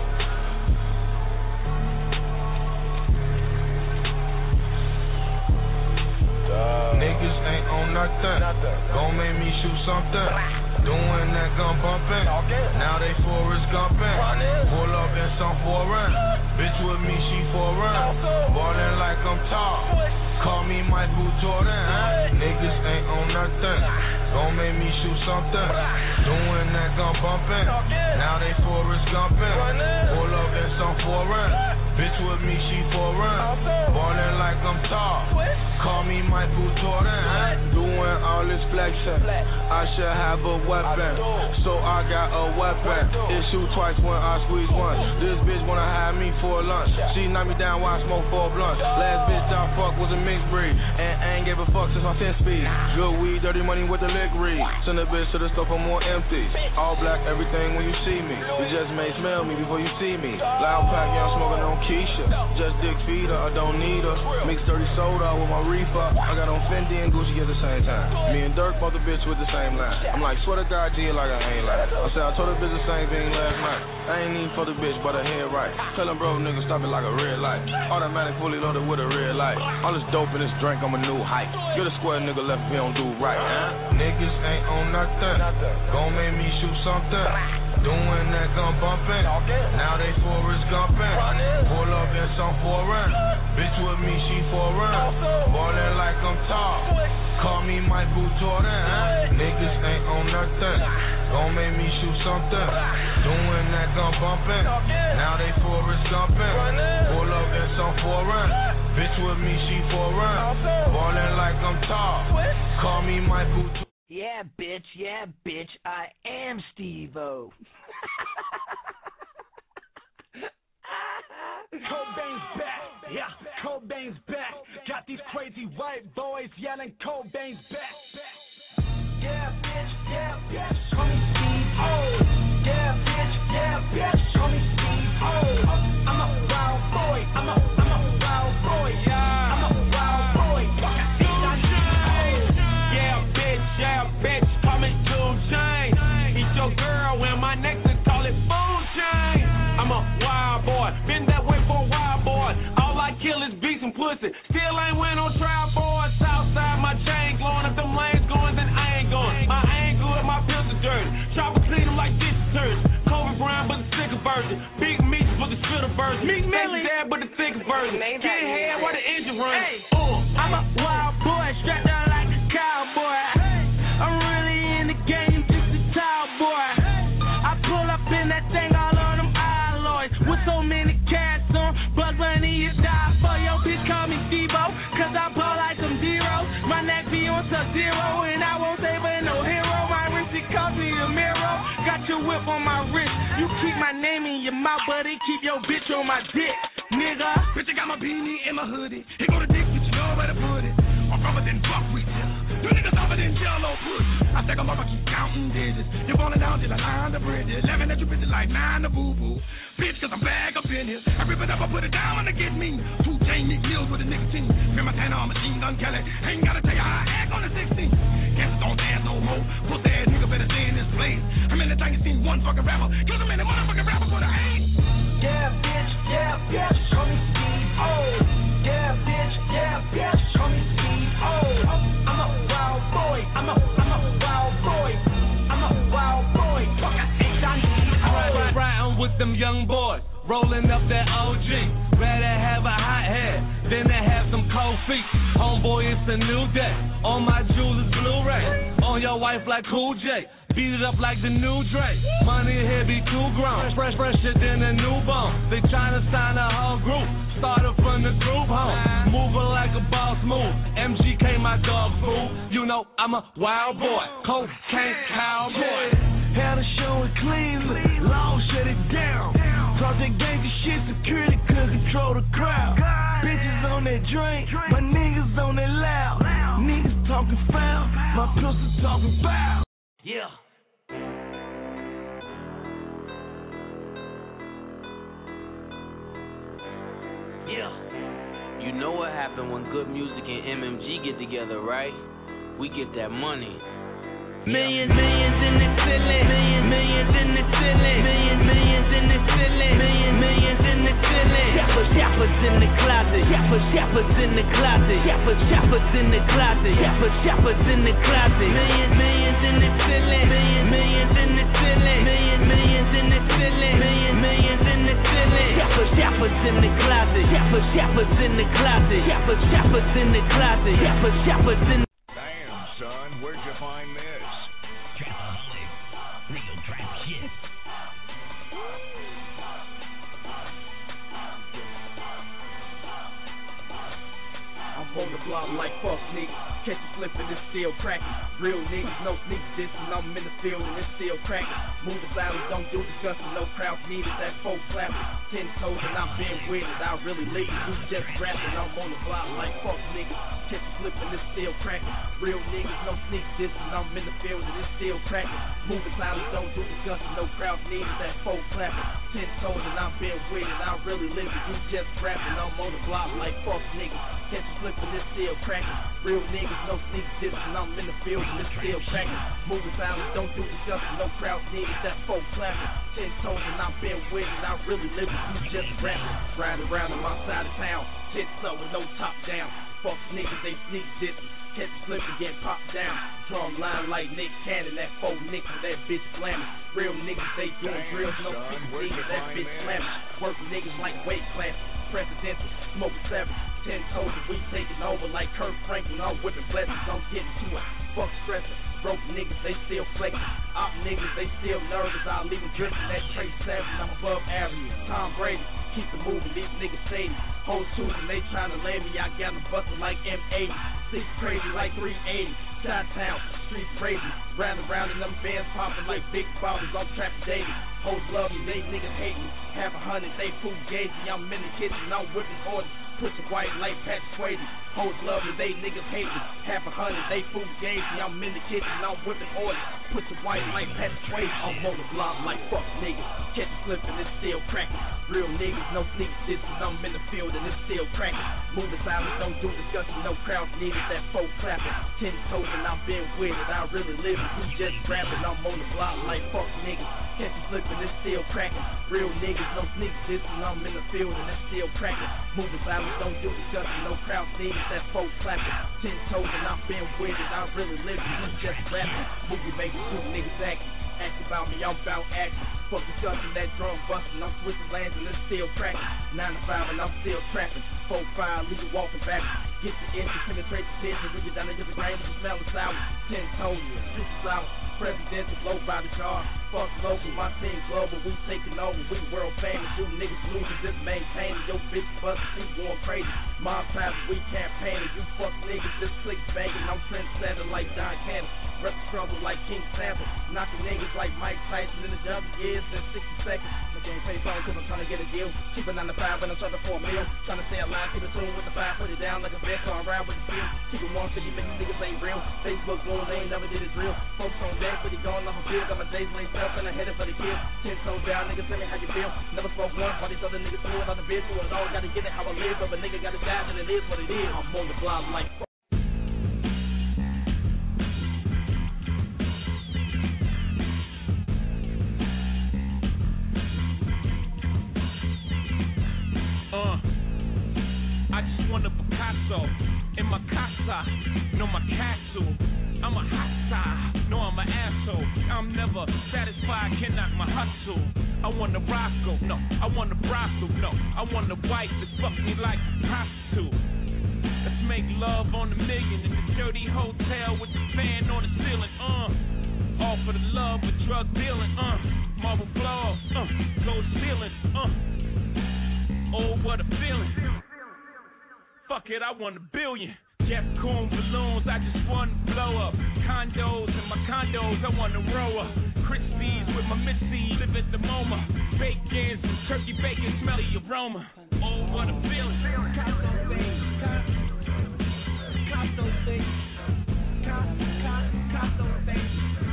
Niggas ain't on nothing. Gon' make me shoot something. Doing that gun bumping. Now they Forrest Gumping. Pull up in some foreign. Bitch with me, she foreign. Ballin' like I'm tall. Call me Michael Jordan. Huh? Niggas ain't on nothing. Gon' make me shoot something. Doing that gun bumping. Now they Forrest Gumping. Pull up in some foreign. Bitch with me, she foreign. Ballin' like I'm tall. Call me Michael Jordan. Huh? Doing all this flexing. I should have a weapon, so I got a weapon. It shoot twice when I squeeze one. This bitch wanna have me for lunch. She knocked me down while I smoke four blunts. Last bitch I fucked was a mixed breed, and I ain't gave a fuck since my ten speed. Good weed, dirty money with the lick read. Send a bitch to the store for more empties. All black, everything when you see me. You just may smell me before you see me. Loud pack, yeah, I'm smoking on Keisha. Just dick feeder, I don't need her. Mix dirty soda with my reefer. I got on Fendi and Gucci at the same time. Me and Dirk bought the bitch with the same line. I'm like, swear to God, G, like I ain't lying. I said I told the bitch the same thing last night. I ain't even for the bitch, but her head right. Tell them bro, nigga, stop it like a red light. Automatic fully loaded with a red light. All this dope in this drink, I'm a new hype. You're the square nigga left if he don't do right. Huh? Niggas ain't on nothing. Gon' make me shoot something. Doing that gun bumping. Now they Forrest Gumping. Pull up in some foreign. Bitch with me, she foreign. Ballin' like I'm tall. Call me Michael Jordan. Huh? Niggas ain't on nothing. Gon' make me shoot something. Doing that gun bumping. Now they Forrest Gumping. Pull up in some foreign. Bitch with me, she foreign. Ballin' like I'm tall. Call me Michael Jordan. Yeah, bitch, yeah, bitch, I am Steve-O. Cobain's back, yeah, Cobain's back. Got these crazy white boys yelling Cobain's back. Yeah, bitch, yeah, bitch, call me Steve-O. Yeah, bitch, yeah, bitch, call me Steve-O. I'm a wild boy, I'm a, I'm a wild boy, yeah. I'm a wild boy, yeah, bitch, yeah, bitch, call me Two Chain. Eat your girl when my next is call it food chain. I'm a wild boy, been that way for a while, boy. All I kill is beats and pussy. Still ain't went on trial, boy. Southside, my chain glowing. If them lanes going, then I ain't going. I ain't good, my pills are dirty. Chopper clean them like dish detergent. Kobe Bryant, but the sicker version. Big meats, but the spitter version. Meat Millie, dad, but the thicker version. Get head where the engine runs. Hey, ooh, I'm a wild boy, strapped down like a cowboy. I'm really in the game, just a tall boy. I pull up in that thing, all on them alloys. With so many cats on, blood money is die for. Yo, bitch, call me Steve-O, cause I ball like some zeros. My neck be on sub-zero, and I won't save her no hero. My wrist, it cost me a mirror. Got your whip on my wrist. You keep my name in your mouth, but it keep your bitch on my dick, nigga. Bitch, I got my beanie in my hoodie. Here go the dick, but you know where to put it. I'm rougher than buckwheat. You niggas tougher than jello pussy. I think I'm up, I keep counting digits. You're falling down till I line the bridges. Laughing at you bitches like nine to boo-boo. Bitch, cause I'm back up in here. I rip it up, I put it down, and I get mean. Two chain Nick Mills with a nicotine. Remember ten on Machine Gun Kelly. Ain't gotta tell you how I act on the sixteen. Guess it don't dance no more. Pussy ass nigga better stay in this place. I mean, the thing you seen one fucking rapper. Kill a many motherfucking rappers for the eight. Yeah, bitch, yeah, bitch, show me speed. Oh, yeah, bitch, yeah, bitch, show me speed. Oh, I'm a wild boy. I'm a, I'm a wild boy. I'm a wild boy. Fuck, I think I need oh. Riding with them young boys, rolling up that O G. Rather have a hot head than to have some cold feet. Homeboy, it's a new day. On my jewelers Blu-ray. On your wife like Cool J. Beat it up like the new Dre. Money here be too grown. Fresh, fresher than a newborn. They tryna sign a whole group. Started from the group home. Moving like a boss move. M G K, my dog fool. You know I'm a wild boy. Cocaine cowboy. Had a show in Cleveland. Law shut it down. Talk that gangsta shit. Security couldn't control the crowd. Bitches on that drink. My niggas on that loud. Niggas talking foul. My pistol talking foul. Yeah. Yeah. You know what happened when good music and M M G get together, right? We get that money. Millions, millions in the ceiling. Millions, millions in the ceiling. Millions, millions in the ceiling. Millions, millions in the ceiling. Shoppers, shoppers in the closet. Shoppers, shoppers in the closet. Shoppers, shoppers in the closet. Shoppers, shoppers in the closet. Millions, millions in the ceiling. Millions, millions in the ceiling. Millions, millions in the ceiling. Millions, millions in the ceiling. Shoppers, shoppers in the closet. Shoppers, shoppers in the closet. Shoppers, shoppers in the closet. Shoppers, shoppers in the Damn, son, where'd you find this? Real trap shit. I'm on the block like fuck niggas. Catch you slipping, it's still cracking. Real niggas, no sneaks this, and I'm in the field and it's still cracking. Move the valley, don't do disgusting, no crowds needed, that folk clapping. Ten toes and I'm being with it, I really leave. You just rapping, I'm on the block like fuck niggas. Catch you slipping, it's still cracking. Real niggas, no sneaks this, and I'm in the field and it's still cracking. Move the valley, don't do disgusting, no crowds needed, that folk clapping. Ten toes and I'm being with it, I really live it. You just rapping, I'm on the block like fuck niggas. Catch you slipping, it's still cracking. Real niggas, no sneak this, and I'm in the field and it's still cracking. Moving silence, don't do disgusting, no crowds needed, that folk clapping. Ten toes and I've been with it, I really live it, you just rapping. Riding around on my side of town, shit so with no top down. Fuck niggas, they sneak this. Catch a slip and get popped down. Drum line like Nick Cannon, that faux niggas, that bitch slamming. Real niggas, they doing drills, no people need that bitch slamming. Working niggas like weight class, presidential, smoking seven. Ten toes and we taking over like Kurt Franklin. I'm whipping blessings, I'm getting to it. Fuck stressing. Broke niggas, they still flexing. Op niggas, they still nervous. I'll leave them drifting. That Trace seven, I'm above average. Tom Brady, keep it moving. These niggas shady. Whole two and they tryna lay me. I got them bustin' like M eighty. Six crazy like three eighty. Chi-town, street crazy. Round and round in them bands popping like big bottles. I'm trapping daily. Hoes love me, they niggas hate me. Half a hundred, they food gauge me. I'm in the kitchen, I'm whipping orders. Pussy white like Pat Swayze. Hoes love me, they niggas hate me. Half a hundred, they food gauge me. I'm in the kitchen, I'm whipping orders. Pussy white like Pat Swayze. I'm on the block like fuck niggas. Catch a slipping, it's still cracking. Real niggas, no sneak this, and I'm in the field and it's still cracking. Moving silence, don't do discussion, no crowds needed, that folk clapping. Ten toes and I've been with it, I really live it. You just rapping, I'm on the block like fuck niggas. Catch a slipping, it's still cracking. Real niggas, no sneak this, and I'm in the field and it's still cracking. Moving silence, don't do discussion, no crowds needed, that folk clapping. Ten toes and I've been with it, I really live it. You just rapping. Movie making two niggas acting. Ask about me, I'm about action. Fuck discussion, that drum busting. I'm switching lanes and it's still cracking. Nine to five and I'm still trapping. Four five, leave you walking back. Get the engine, penetrate the vision. We get down and get the grain, the smell is sour. Ten toes, streets is out. Presidential, blow by the jar. Fuck local, my team global. We taking over, we world famous. You niggas losing, just maintaining. Your bitch bustin', she going crazy. Mob ties, we campaigning. You fuck niggas, just click banging. I'm trendsetter like Don Cannon. Rep the struggle like King Sample. Knocking niggas like Mike Tyson in the W years since sixty-seven. seconds. My game face on cause I'm trying to get a deal. Keep it nine to five when I'm trying to form a meal. Trying to stay alive, keep it tuned with the five, put it down like a bed, so I'm ride with the field. Keep it one fifty, but these niggas ain't real. Facebook boom, they ain't never did it drill. Folks on deck, but he gone off a field. Got my days laced up and I headed for the kids. Ten toes down, niggas tell me how you feel. Never spoke once, while these other niggas do it on the bitch. So it all gotta get it how I live. If a nigga gotta die, then it is what it is. I'm on the block like Uh, I just want a Picasso in my casa, no my castle. I'm a hot side, no I'm an asshole. I'm never satisfied, can't knock my hustle. I want a Roscoe, no, I want a brothel, no. I want a wife that fuck me like a prostitute. Let's make love on the million in the dirty hotel with the fan on the ceiling, uh. All for the love with drug dealing, uh. Marble floor, uh. Gold ceiling, uh. Oh, what a feeling. Fuck it, I want a billion. Jeff Koons balloons, I just want to blow up. Condos in my condos, I want to row up. Christie's with my Missy, live at the MoMA. Bacon, some turkey bacon, smelly aroma. Oh, what a feeling. Casto face, Casto face, Casto face,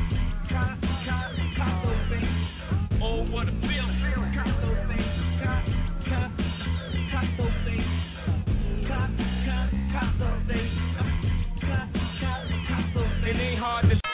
Casto face. Oh, what a feeling. Casto face, Casto face, Casto face. It ain't hard to.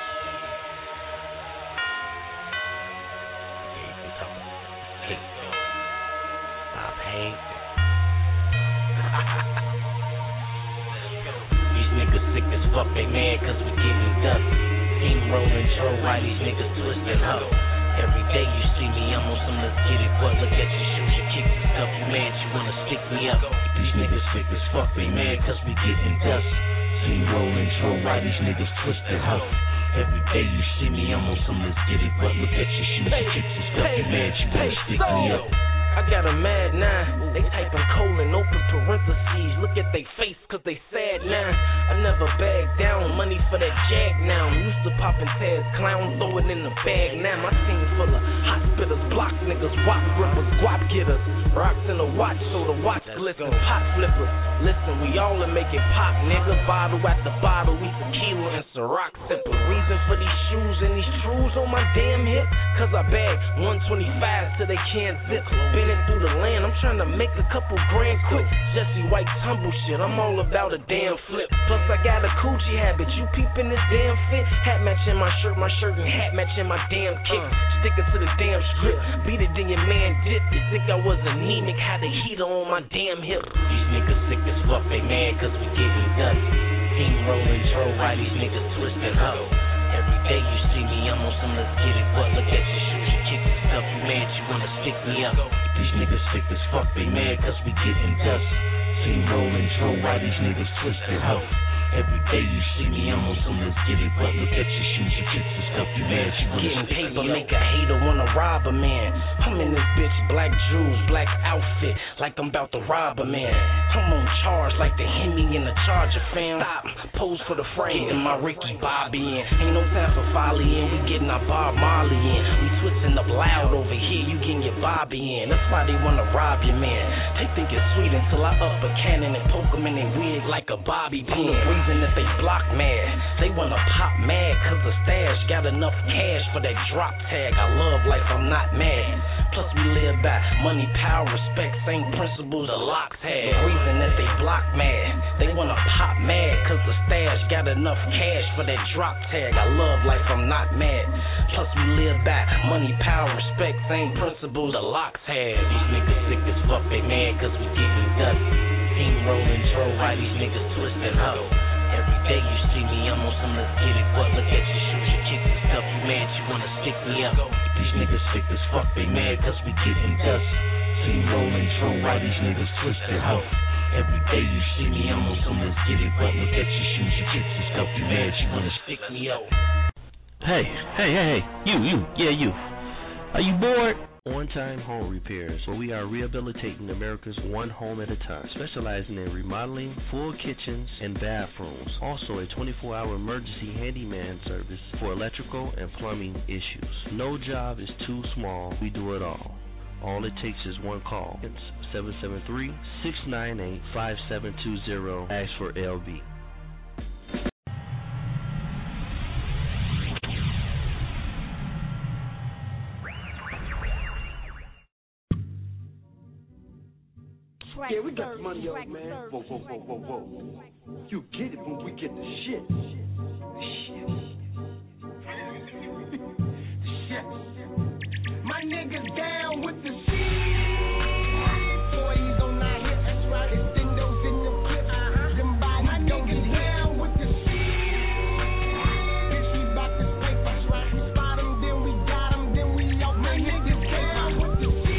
These niggas sick as fuck, they mad cause we getting dust. Team rolling, troll, why these niggas twisting up. Every day you see me, I'm on some let's get it, but look at your shoes, your kicks and stuff, you mad, you wanna stick me up. These niggas sick as fuck, they mad cause we getting dust. Team rolling, troll, why these niggas twisting up. Every day you see me, I'm on some let's get it, but look at your shoes, your kicks and stuff, you mad, you wanna stick me up. I got a mad nine, they typing colon, open parentheses, look at they face cause they sad now. I never bag down, money for that jag now. I'm used to popping tags, clown, throw it in the bag now. My team full of hospitals, block niggas, wop rippers, guap getters. Rocks in the watch so the watch glisten, pot flippers. Listen, we all are making pop, nigga. Bottle after bottle, we tequila and Ciroc sipper. Reason for these shoes and these trues on my damn hip, cause I bag one twenty-five till they can't zip. Been through the land, I'm trying to make a couple grand quick. Jesse White tumble shit, I'm all about a damn flip. Plus I got a coochie habit, you peeping this damn fit. Hat matching my shirt, my shirt and hat matching my damn kick. Sticking to the damn strip, beat it in your man dip. You think I was anemic, had a heater on my damn hip. These niggas sick as fuck, they mad cause we getting dust. Team rolling, troll, why these niggas twisting up. Every day you see me, I'm on some let's get it, but look at your shoes, your kicks and stuff, you mad, you wanna stick me up. These niggas sick as fuck, they mad cause we getting dust. Team rolling, troll, why these niggas twisting up. Every day you see me, I'm on some let's get it, but look at your shoes, your kicks and stuff, you mad, you wanna getting stick paper, me up. make a hater wanna rob a man. I'm in this bitch, black jewels, black outfit, like I'm about to rob a man. I'm on charge like the Hemi in the Charger, fam. Stop, pose for the frame, and my Ricky Bobby in. Ain't no time for folly in, we getting our Bob Marley in. We switching up loud over here, you getting your Bobby in. That's why they wanna rob your man. They think it's sweet until I up a cannon and poke them in their wig like a bobby pin. The reason that they block mad, they wanna pop mad cause the stash got enough cash for that drop tag. I love life, I'm not mad. Plus we live by money, power, respect, same principles the locks had. The reason that they block mad, they wanna pop mad cause the stash got enough cash for that drop tag. I love life, I'm not mad. Plus we live by money, power, respect, same principles the locks had. These niggas sick as fuck, they mad cause we getting dust. Team rolling, troll, why these niggas twisting up. Every day you see me, I'm on some let's get it, but look at your shoes, your kicks and stuff, you mad, you wanna stick me up. These niggas sick as fuck, they mad cause we getting dust. Team rolling, troll, why these niggas twisting up. Every day you see me, I'm on some let's get it, but look at your shoes, your kicks and stuff, you mad, you wanna stick me up. Hey, hey, hey, hey, you, you, yeah, you. Are you bored? On-Time Home Repairs, where we are rehabilitating America's one home at a time, specializing in remodeling, full kitchens, and bathrooms. Also, a twenty-four hour emergency handyman service for electrical and plumbing issues. No job is too small. We do it all. All it takes is one call. It's seven seven three, six nine eight, five seven two zero. Ask for L B. Yeah, we got the money up, man. Whoa, whoa, whoa, whoa, whoa. You get it when we get the shit. Shit. Shit. My niggas down with the shit. forties on my hip, that's right. Extendos in the clip. Uh-huh. Them bodies my niggas down with the shit. Bitch, we bout this paper, that's right. We spot them, then we got them, then we out. My niggas down with the shit.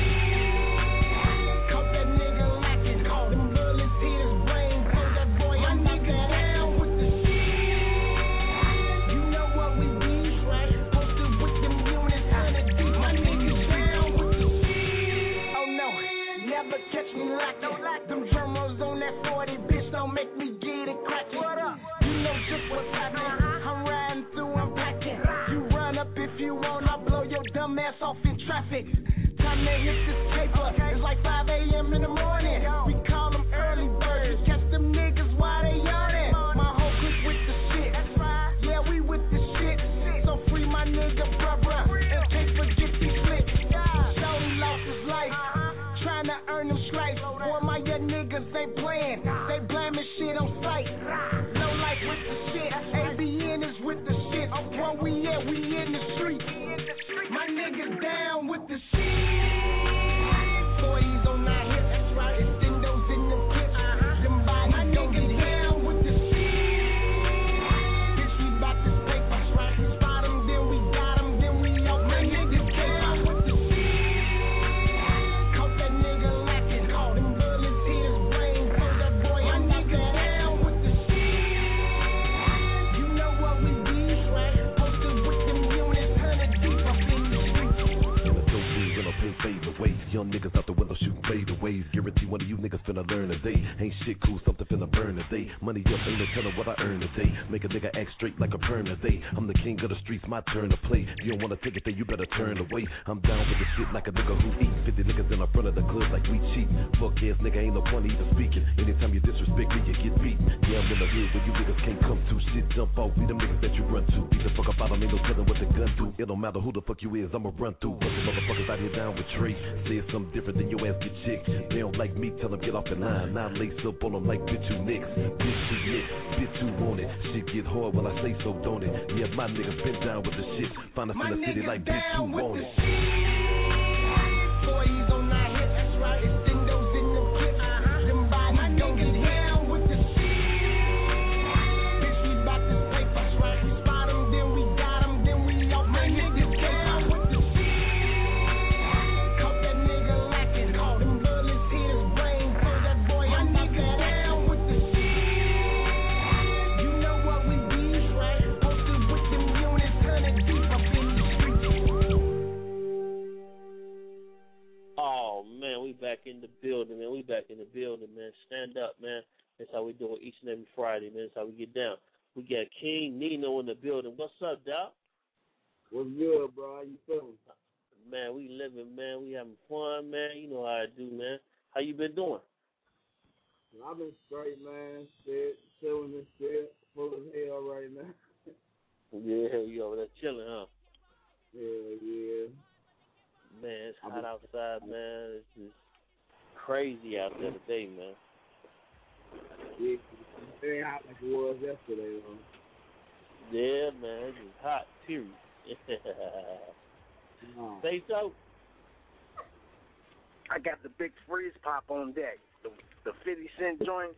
Catch me lacking. Them drummers on that forty, bitch, don't make me get it cracking. What up? You know just what's happening. I'm riding through, I'm packing. You run up if you want, I'll blow your dumb ass off in traffic. Time to hit this paper. It's like five a.m. in the morning. We call them early birds. Catch them niggas while they yawning. My whole clique with the shit. Yeah, we with the shit. So free my nigga, bruh, and can't forget these flicks. Shorty lost his life. Trying to earn them stripes. Boy, my young niggas ain't playing. They blaming shit on sight. Low life with the shit. A B N is with the shit. Where we at? We in the street. My niggas down with the shit. forties on my hip. That's right. Extendos in them clips. Them bodies my niggas down with the shit. Bitch, we bout this paper. That's right. We spot them, then we got them, then we out. My niggas down with the shit. Young niggas out the window shooting fadeaways. Guarantee one of you niggas finna learn today. Ain't shit cool, something finna burn today. Money up, ain't no telling what I earn today. Make a nigga act straight like a perm today. I'm the king of the streets, my turn to play. If you don't wanna take it, then you better turn away. I'm down with the shit like a nigga who eats. fifty niggas in the front of the club like we cheat. Fuck ass nigga, ain't no point even speaking. Anytime you disrespect me, you get beat. Yeah, I'm in the hood where you niggas can't come to. Shit jump off, we them niggas that you run to. Beat the fuck up out of me, no telling what the gun do. It don't matter who the fuck you is, I'ma run through. Bunch of motherfuckers out here down with Trey. Say something different than your ass get chick. They don't like me, tell them get off the line. Now lace up on them like bitch you nicks. Bitch too lit, bitch too want it. Shit get hard when I say so, don't it? Yeah, my niggas been down with the shit. Find us in the city like bitch too want it. forties on my hip, that's right. Extendos in them clips. Them bodies my niggas down with the shit. Bitch, we bout this paper, that's right. We spot them, then we got them, then we out. My niggas down with the shit. Man, we back in the building, man. We back in the building, man. Stand up, man. That's how we do it each and every Friday, man. That's how we get down. We got King Nino in the building. What's up, Doc? What's good, bro? How you feeling? Man, we living, man. We having fun, man. You know how I do, man. How you been doing? I've been straight, man. Shit, chilling and shit. Full of hell right now. Yeah, you over there chilling, huh? Yeah, yeah. Man, it's hot outside, man. It's just crazy out there today, man. Yeah, it ain't hot like it was yesterday, though. Yeah, man, it's just hot, period. No. Say so. I got the big freeze pop on deck. The, the fifty cent joint.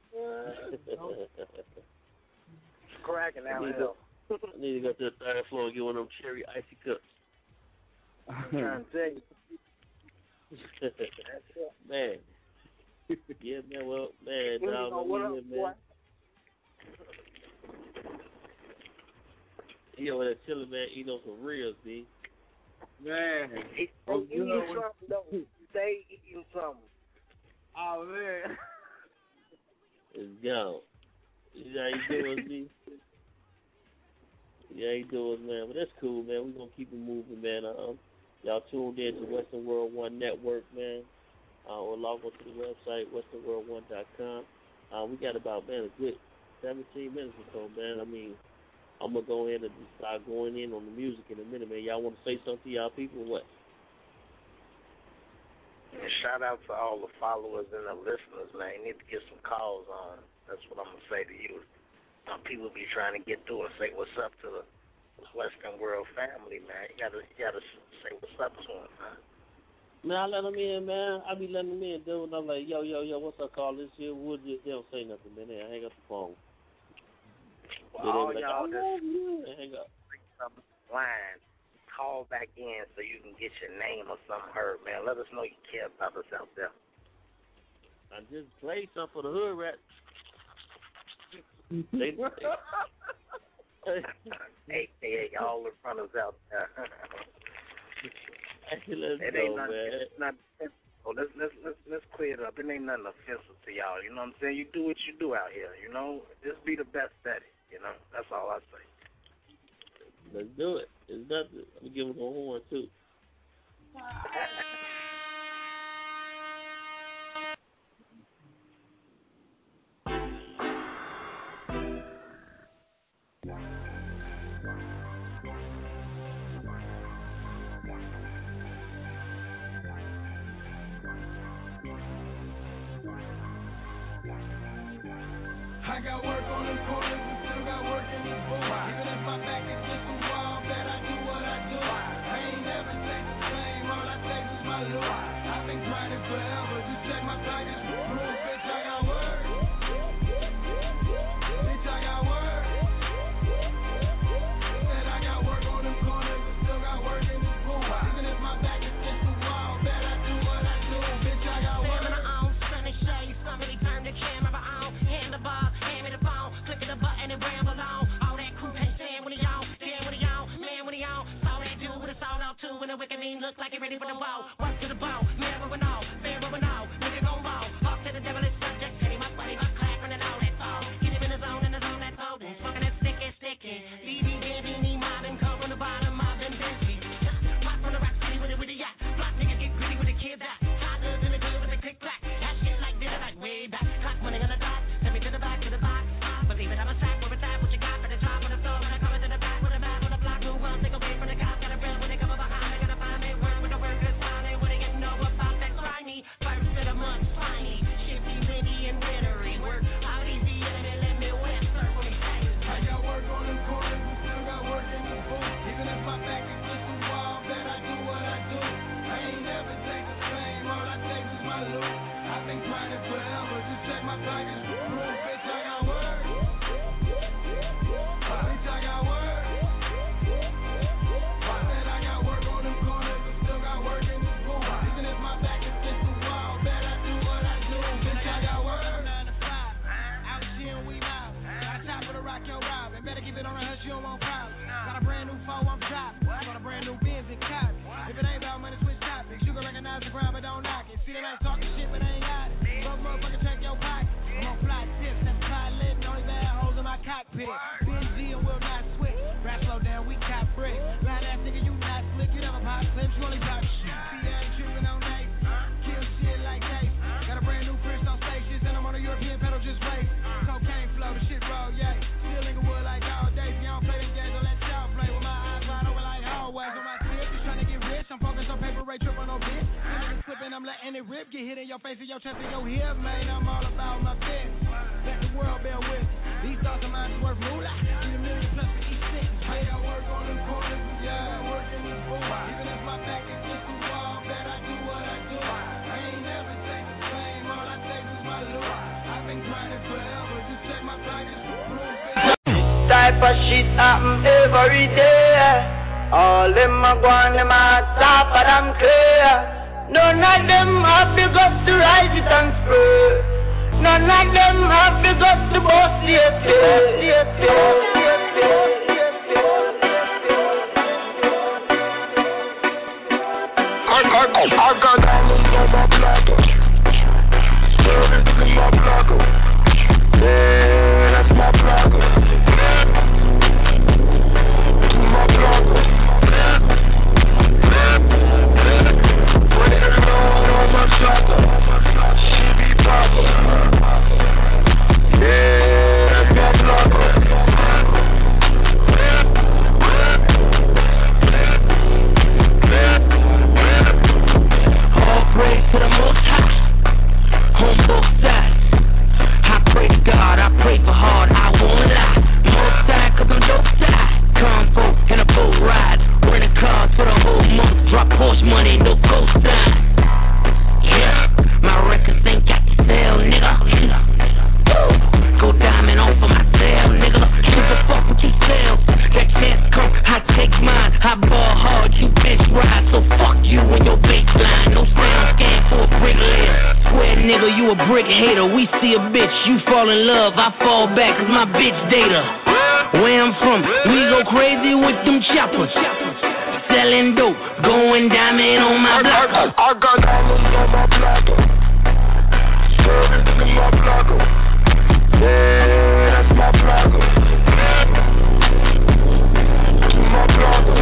It's cracking out here. I need to go to the third floor and get one of them cherry icy cups. I'm trying to tell you. Man. Yeah, man, well, man, dog, no, what up, man. Boy? He over there chilling, man, eating on some reels, B. Man. He, Oh, he you eating know what- something, though. Stay eating something. Oh, man. It's gone. You know how you doing, G? Yeah, you doing, man. But that's cool, man. We're going to keep it moving, man. Um, y'all tuned in to Western World One Network, man. Uh, or log on to the website, western world one dot com. Uh, we got about, man, a good seventeen minutes or so, man. I mean, I'm going to go ahead and just start going in on the music in a minute, man. Y'all want to say something to y'all people or what? And shout out to all the followers and the listeners, man. You need to get some calls on. That's what I'm going to say to you. Some people be trying to get through and say what's up to the Western World family, man. You got to you gotta say what's up to them, man. Man, I let them in, man. I be letting them in, dude. And I'm like, yo, yo, yo, what's up, call this here? Would you? They don't say nothing, man. They hang up the phone. Well, So all like, y'all oh, just yeah, hang up. line, call back in so you can get your name or something heard, man. Let us know you care about us out there. I just played something for the hood rat. They A K A all the runners out there. Hey, let's it go, ain't nothing, man. it's not, oh, let's, let's, let's, let's clear it up. It ain't nothing offensive to y'all. You know what I'm saying? You do what you do out here, you know? Just be the best at it, you know? That's all I say. Let's do it. It's nothing. I'm giving them a horn, too. I got work on them corners and still got work in this booth. Even if my back is just a wall, bet I do what I do. I ain't never take the same, all I take is my loot. I've been grinding forever, just check my pockets. Proof, bitch, I got work. Bitch, I got work. Said I got work on them corners and still got work in this booth. Even if my back is just a wall, bet I do what I do. Bitch, I got work. On sunny shade, somebody turn the camera on, hand the bar, hand me the phone, clicking the button and ramble on. All that coupe stand when he on, stand when he on, man when he on. Saw that dude with a soul out too, and the wicked mean look like he ready for the ball. Work to the bone, man moving on, fan moving on, nigga gon' ball. Off to the devil is subject, city my buddy, my clapping and all that all. Get him in the zone, in the zone that's golden, smoking that sticky, sticky. B B, B B, me mobbing, come from the bottom, mobbing, busy. Pop from the rock city with it, with the yacht. Block niggas get gritty with the kids out. Toddlers in the good with the click clack. That shit like this, like way back. Clock running on the dot, send me to the back, to the box. Believe it, I'm a sack, over time, what you got for the top of the floor. When I come into the back, with a back on the block, who runs, take away from the cops. Got a real when they come up behind, they gotta find me. Work with the workers, fine, they wouldn't get no about that grimy. First of the month, slimy. Shifty, windy, and wintry. Work out easy, and then let me wet, surf when we say. I got work on them corners and still got work in this booth. Even if my back is just a wall, bet I do what I do. I ain't never take the same, all I take is my loot. I've been grinding forever, just check my pockets. Proof, bitch, I got work. Bitch, I got work. Said I got work on them corners and still got work in this booth. Even if my back is just a wall, bet I do what I do. Bitch, I got work. nine to five, out here and we live. Got top of the rock, yo, rob. And better keep it on the hush, you don't want problems. Got a brand new phone, I'm dropping. Got a brand new Benz and cop. If it ain't about money, switch topics. You can recognize the ground, but don't knock it. See the night talking shit, but ain't got it. Fuck motherfucker, check your pocket. I'm on fly tips, that's fly lit, only bad holes in my cockpit. Benz and will not switch. Rap slow down, we cop brick. Line ass nigga, you not slick, you never pop clips, you only pop shit. See, I ain't tripping on night. Kill shit like Dave. Got a brand new Chris on stations, and I'm on a European pedal just race. Cocaine flow, the shit roll, yeah. Still in the wood like all day. If you don't play them games, don't let y'all play with my eyes wide open like hallways. On my tip, just trying to get rich. I'm focused on paper, Ray trip on no bitch. I'm niggas slipping, I'm letting it rip. Get hit in your face and your chest and your hip, man. I'm all about my bitch. Let the world bear with me. These thoughts of mine is worth moolah. Need a million plus for each cent. I got work on them corners, yeah, work in this booth. Even if my back is just a wall, bet I do what I do. I ain't never take the same, all I take is my loot. I've been grinding forever, just check my pockets. Type of shit happen every day. All them a go on them a top of them clear. None of them have the guts to rise it and spray. None of them have the guts to boast the a bitch, you fall in love, I fall back cause my bitch data. Where I'm from, we go crazy with them choppers. Selling dope, going diamond on my block. I, I, I got diamonds on my blocker. Service in my blocker. Yeah, that's my blocker. My blocker.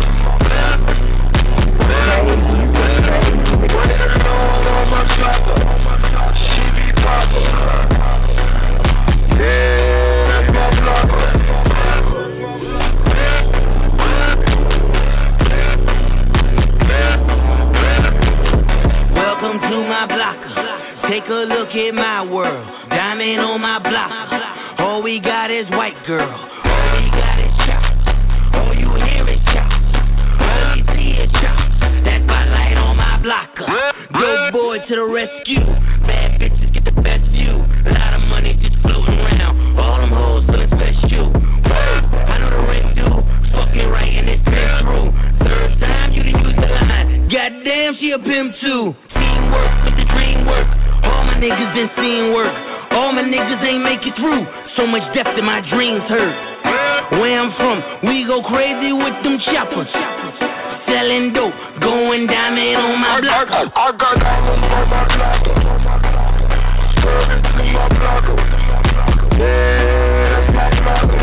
Welcome to my blocker. Take a look at my world. Diamond on my blocker. All we got is white girl. All we got is chops. All you hear is chops. All you see is chops. That spotlight on my blocker. Dope boy to the rescue. Bad bitches get the best view. A lot of money just floating around. All them hoes feeling special. I know the rent due. Fuck me right in this bitch room. Third time you done use the line. Goddamn, she a pimp too. Teamwork with the dream work. All my niggas been seeing work. All my niggas ain't make it through. So much depth in my dreams hurt. Where I'm from, we go crazy with them choppers. Selling dope, going diamond on my block. I, I got diamonds on my blocker. Service in my blocker. Yeah, that's my blocker.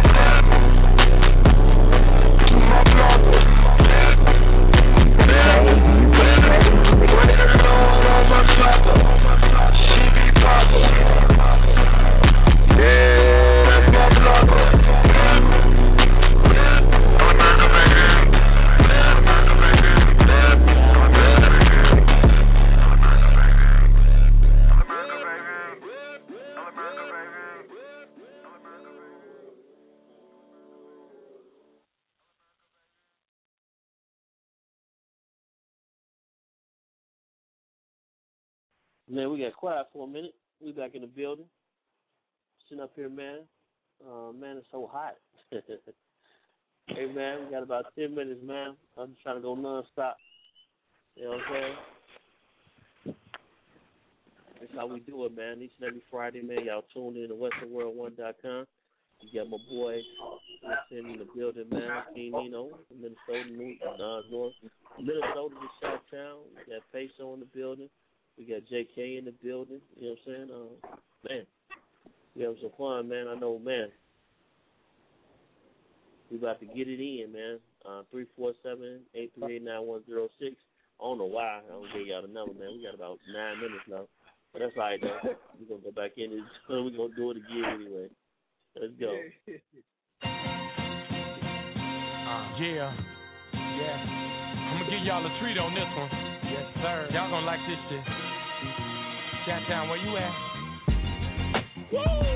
My blocker. She be poppin'. Yeah, that's my blocker. Man, we got quiet for a minute. We back in the building. Sitting up here, man. Uh, man, it's so hot. Hey, man, we got about ten minutes, man. I'm just trying to go nonstop. You know what I'm saying? That's how we do it, man. Each and every Friday, man. Y'all tune in to Western World One dot com. You got my boy sitting in the building, man. King Nino, Minnesota, New, uh, North, Minnesota to Southtown. We got Peso in the building. We got J K in the building. You know what I'm saying? Uh, man, we having some fun, man. I know, man. We about to get it in, man. Uh, three four seven, eight three eight, nine one zero six. I don't know why I don't give y'all the number, man. We got about nine minutes left. But that's all right, though. We're going to go back in and we're going to do it again anyway. Let's go. Uh, yeah. Yeah. I'm going to give y'all a treat on this one. Yes, sir. Y'all going to like this shit. Chattown, where you at? Woo!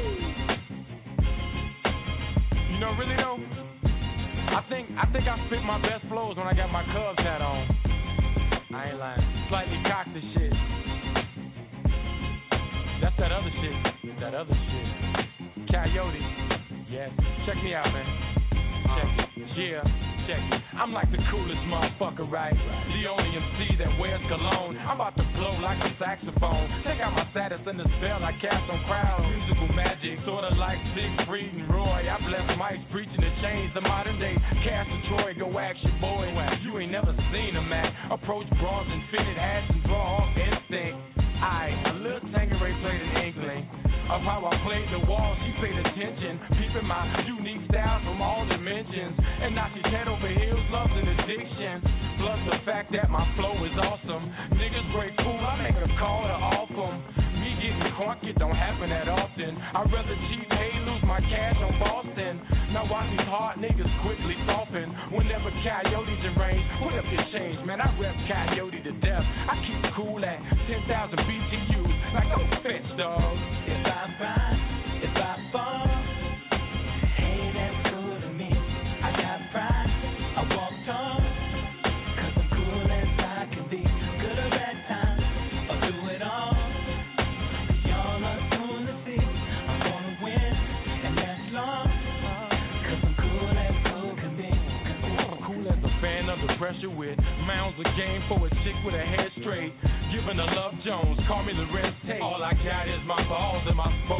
You know, really, though, I think I think I spit my best flows when I got my Cubs hat on. I ain't lying. Slightly cocked and shit. That's that other shit. That other shit. Coyote. Yes. Check me out, man. Check it. Yeah. Check it. I'm like the coolest motherfucker, right? The only M C that wears cologne. I'm about to blow like a saxophone. Check out my status in the spell I cast on crowds. Musical magic, sorta like Siegfried and Roy. I bless mics preaching to change the modern day. Cast of Troy, go ask your boy. You ain't never seen a man approach bras and fitted hats and draw off instinct. I, a little Tangeray played an inkling of how I played the wall. She paid attention, peeping my unique style from all dimensions. And now she's head over heels, loves an addiction. Plus the fact that my flow is awesome. Niggas break cool, I make a call to off them. Me getting crunk, it don't happen that often. I'd rather cheat, hey, lose my cash on Boston. Now watch these hard niggas quickly soften. Whenever coyotes in range, what if it changed? Man, I rep coyote to death. I keep cool at ten thousand B T Us. Like, don't fetch, dog. If I find, if I fall, hey, that's cool to me. I got pride, I walk tall, cause I'm cool as I can be. Good or bad time, I'll do it all. Y'all are soon to see, I'm gonna win, and that's long, cause I'm cool as cool can be. Cool as a fan under pressure with mounds of game for a chick with a head straight. Giving a Love Jones, call me the Red Tape. All I got is my balls and my sport.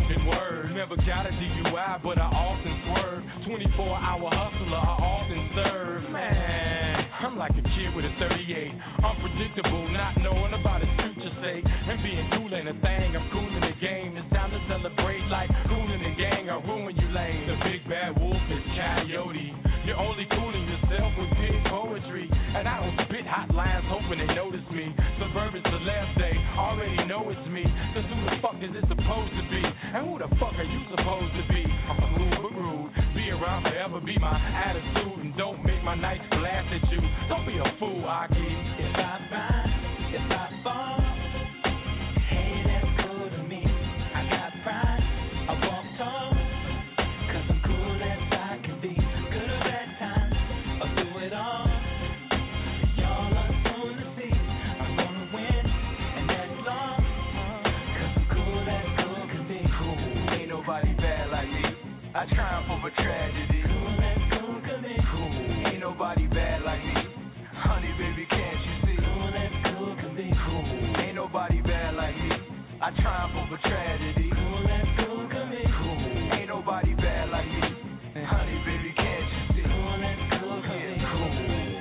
never got a D U I, but I often swerve. twenty-four hour hustler, I often serve. Man, I'm like a kid with a thirty-eight. Unpredictable, not knowing about his future state. And being cool ain't a thing, I'm cool in the game. It's time to celebrate like cool in the gang. I'll ruin you lame. The big bad wolf is Coyote. You're only cooling yourself with big poetry. And I don't spit hot lines hoping they notice me. Suburban celeb, they already know it's me. Cause who the fuck is it supposed to be? And who the fuck are you supposed to be? I'm cool but rude. Be around forever, be my attitude. And don't make my nights blast at you. Don't be a fool, Aki. If I find, if I fall, hey, that's cool to me. I got pride, I walk tall. Cause I'm cool as I can be. Good or bad times, I'll do it all. Y'all are soon to see. I'm gonna win, and that's long. Cause I'm cool as cool can be. Cool, ain't nobody bad like me. I triumph over tragedy. Cool as cool can be. Cool, ain't nobody bad like me. Honey, baby, can't you see? Cool as cool can be. Cool, ain't nobody bad like me. I triumph over tragedy. Cool as cool can be. Cool, ain't nobody bad like me. Honey, baby, can't you see? Cool as cool can be. Cool.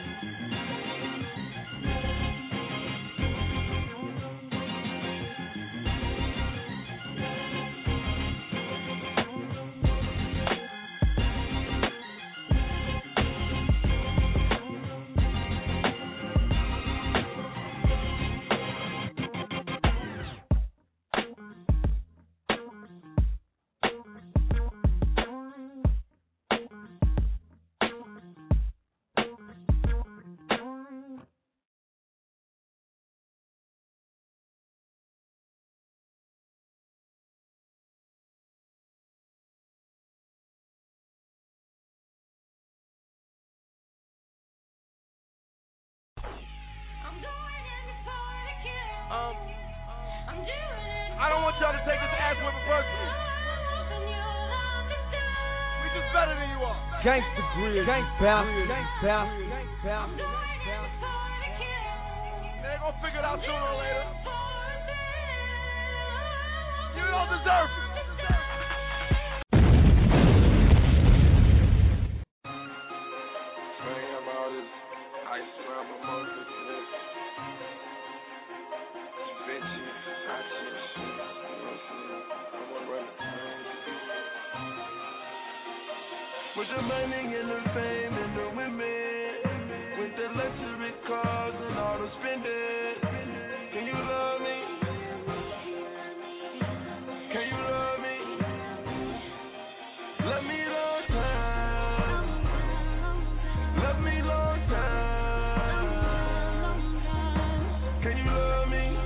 Um, I don't want y'all to take this ass whipping personally. We just better than you are. Gangsta Grizz, bounce, bounce, bounce. They ain't gonna figure it out sooner or later. You don't deserve it. Bring him out his ice cream emotions. With the money and the fame and the women, with the luxury cars and all the spending, can you love me? Can you love me? Love me long time. Love me long time. Can you love me?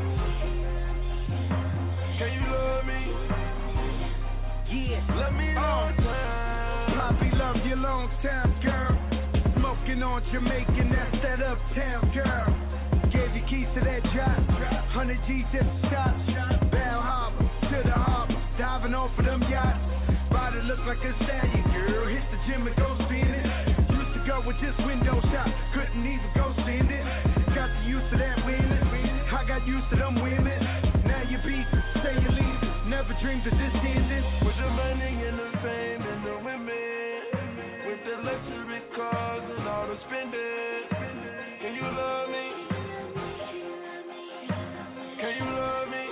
Can you love me? Yeah. Love me long time. Poppy, love you long time, girl. Smoking on Jamaican, that's that uptown girl. Gave you keys to that drop. Hundred G's at the stop. Bell Harbor to the harbor, diving off of them yachts. Body look like a stallion, girl. Hit the gym and go spin it. Used to go with just window shop, couldn't even go stand it. Got you used to that winning. I got used to them women. Now you beat, say you leave. Never dreamed of this ending. With the money and the fame and the women, with the luxury cars and all the spending, can you love me? Can you love me?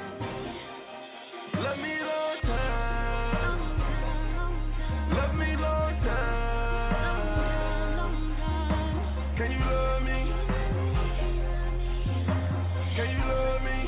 Love me long time. Love me long time. Can you love me? Can you love me?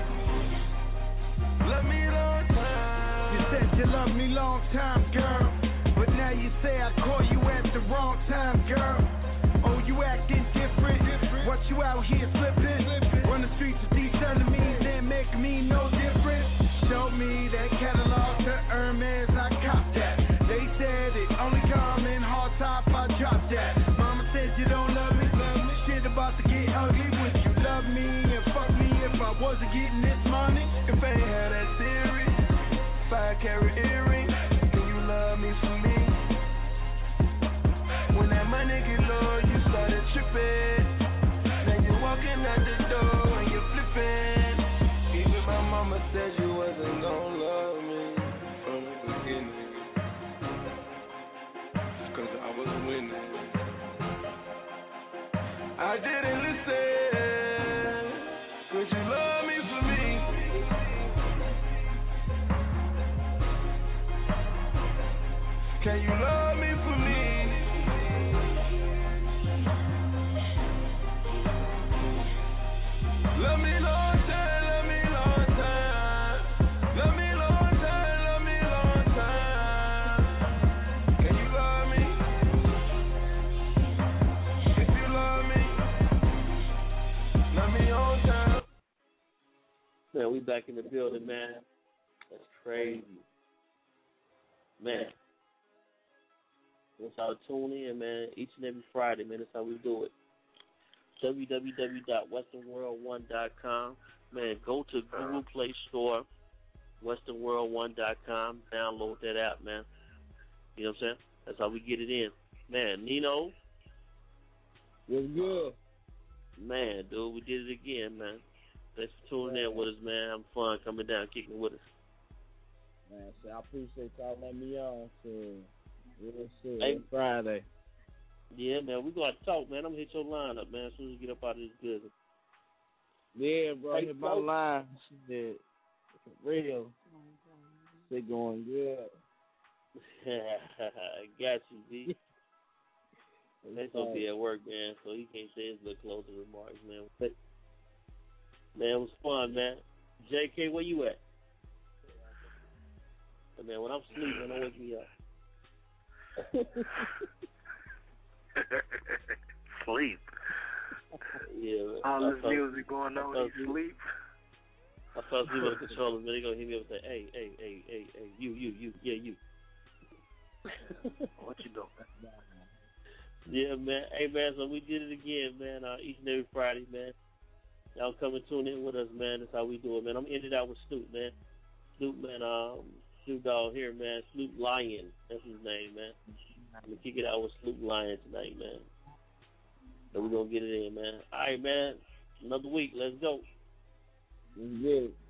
Love me long time. You said you love me long time, girl. But now you say I call you at the wrong time, girl. Oh, you acting different. What you out here flipping? Run the streets with these enemies and make me no different. Show me that catalog to Hermes, I cop that. They said it only come in hard top, I drop that. Mama said you don't love me. Shit about to get ugly. Would you love me and fuck me if I wasn't getting this money? If I ain't had that theory, five carat earring, can you love me for me? When that money get low, you started tripping. Now you walking out the door and you're flipping. Even my mama said you wasn't gonna love me for Can you love me for me? Love me long time, love me long time. Love me long time, love me long time. Can you love me? If you love me, love me on time. Man, we back in the building, man. That's crazy. Man. That's how to tune in, man, each and every Friday, man. That's how we do it. w w w dot western world one dot com. Man, go to Google Play Store, western world one dot com. Download that app, man. You know what I'm saying? That's how we get it in. Man, Nino. What's good? Man, dude, we did it again, man. Thanks for tuning in with us, man. Having fun coming down, kicking with us. Man, so I appreciate y'all letting me on. So, real shit. Hey. It's Friday. Yeah, man, we got to talk, man. I'm going to hit your line up, man, as soon as we get up out of this business. Yeah, bro, Hey, hit my bro. line. Shit. For real. Shit going good. Got you, B. That's going to be at work, man, so he can't say his little closing remarks, man. But, man, it was fun, man. J K, where you at? But, man, when I'm sleeping, don't wake me up. Sleep. Yeah, man. All I this fell- music going I on, fell you asleep. sleep. I fell asleep with the controller, man. They gonna hit me up and say, hey, hey, hey, hey, hey, you, you, you, yeah, you. What you doing? Yeah, man. Hey, man, so we did it again, man, uh, each and every Friday, man. Y'all come and tune in with us, man. That's how we do it, man. I'm ending out with Snoop, man. Snoop, man, um, Snoop Dogg here, man. Snoop Lion. That's his name, man. I'm going to kick it out with Snoop Lion tonight, man. So we're going to get it in, man. All right, man. Another week. Let's go. Let's get it.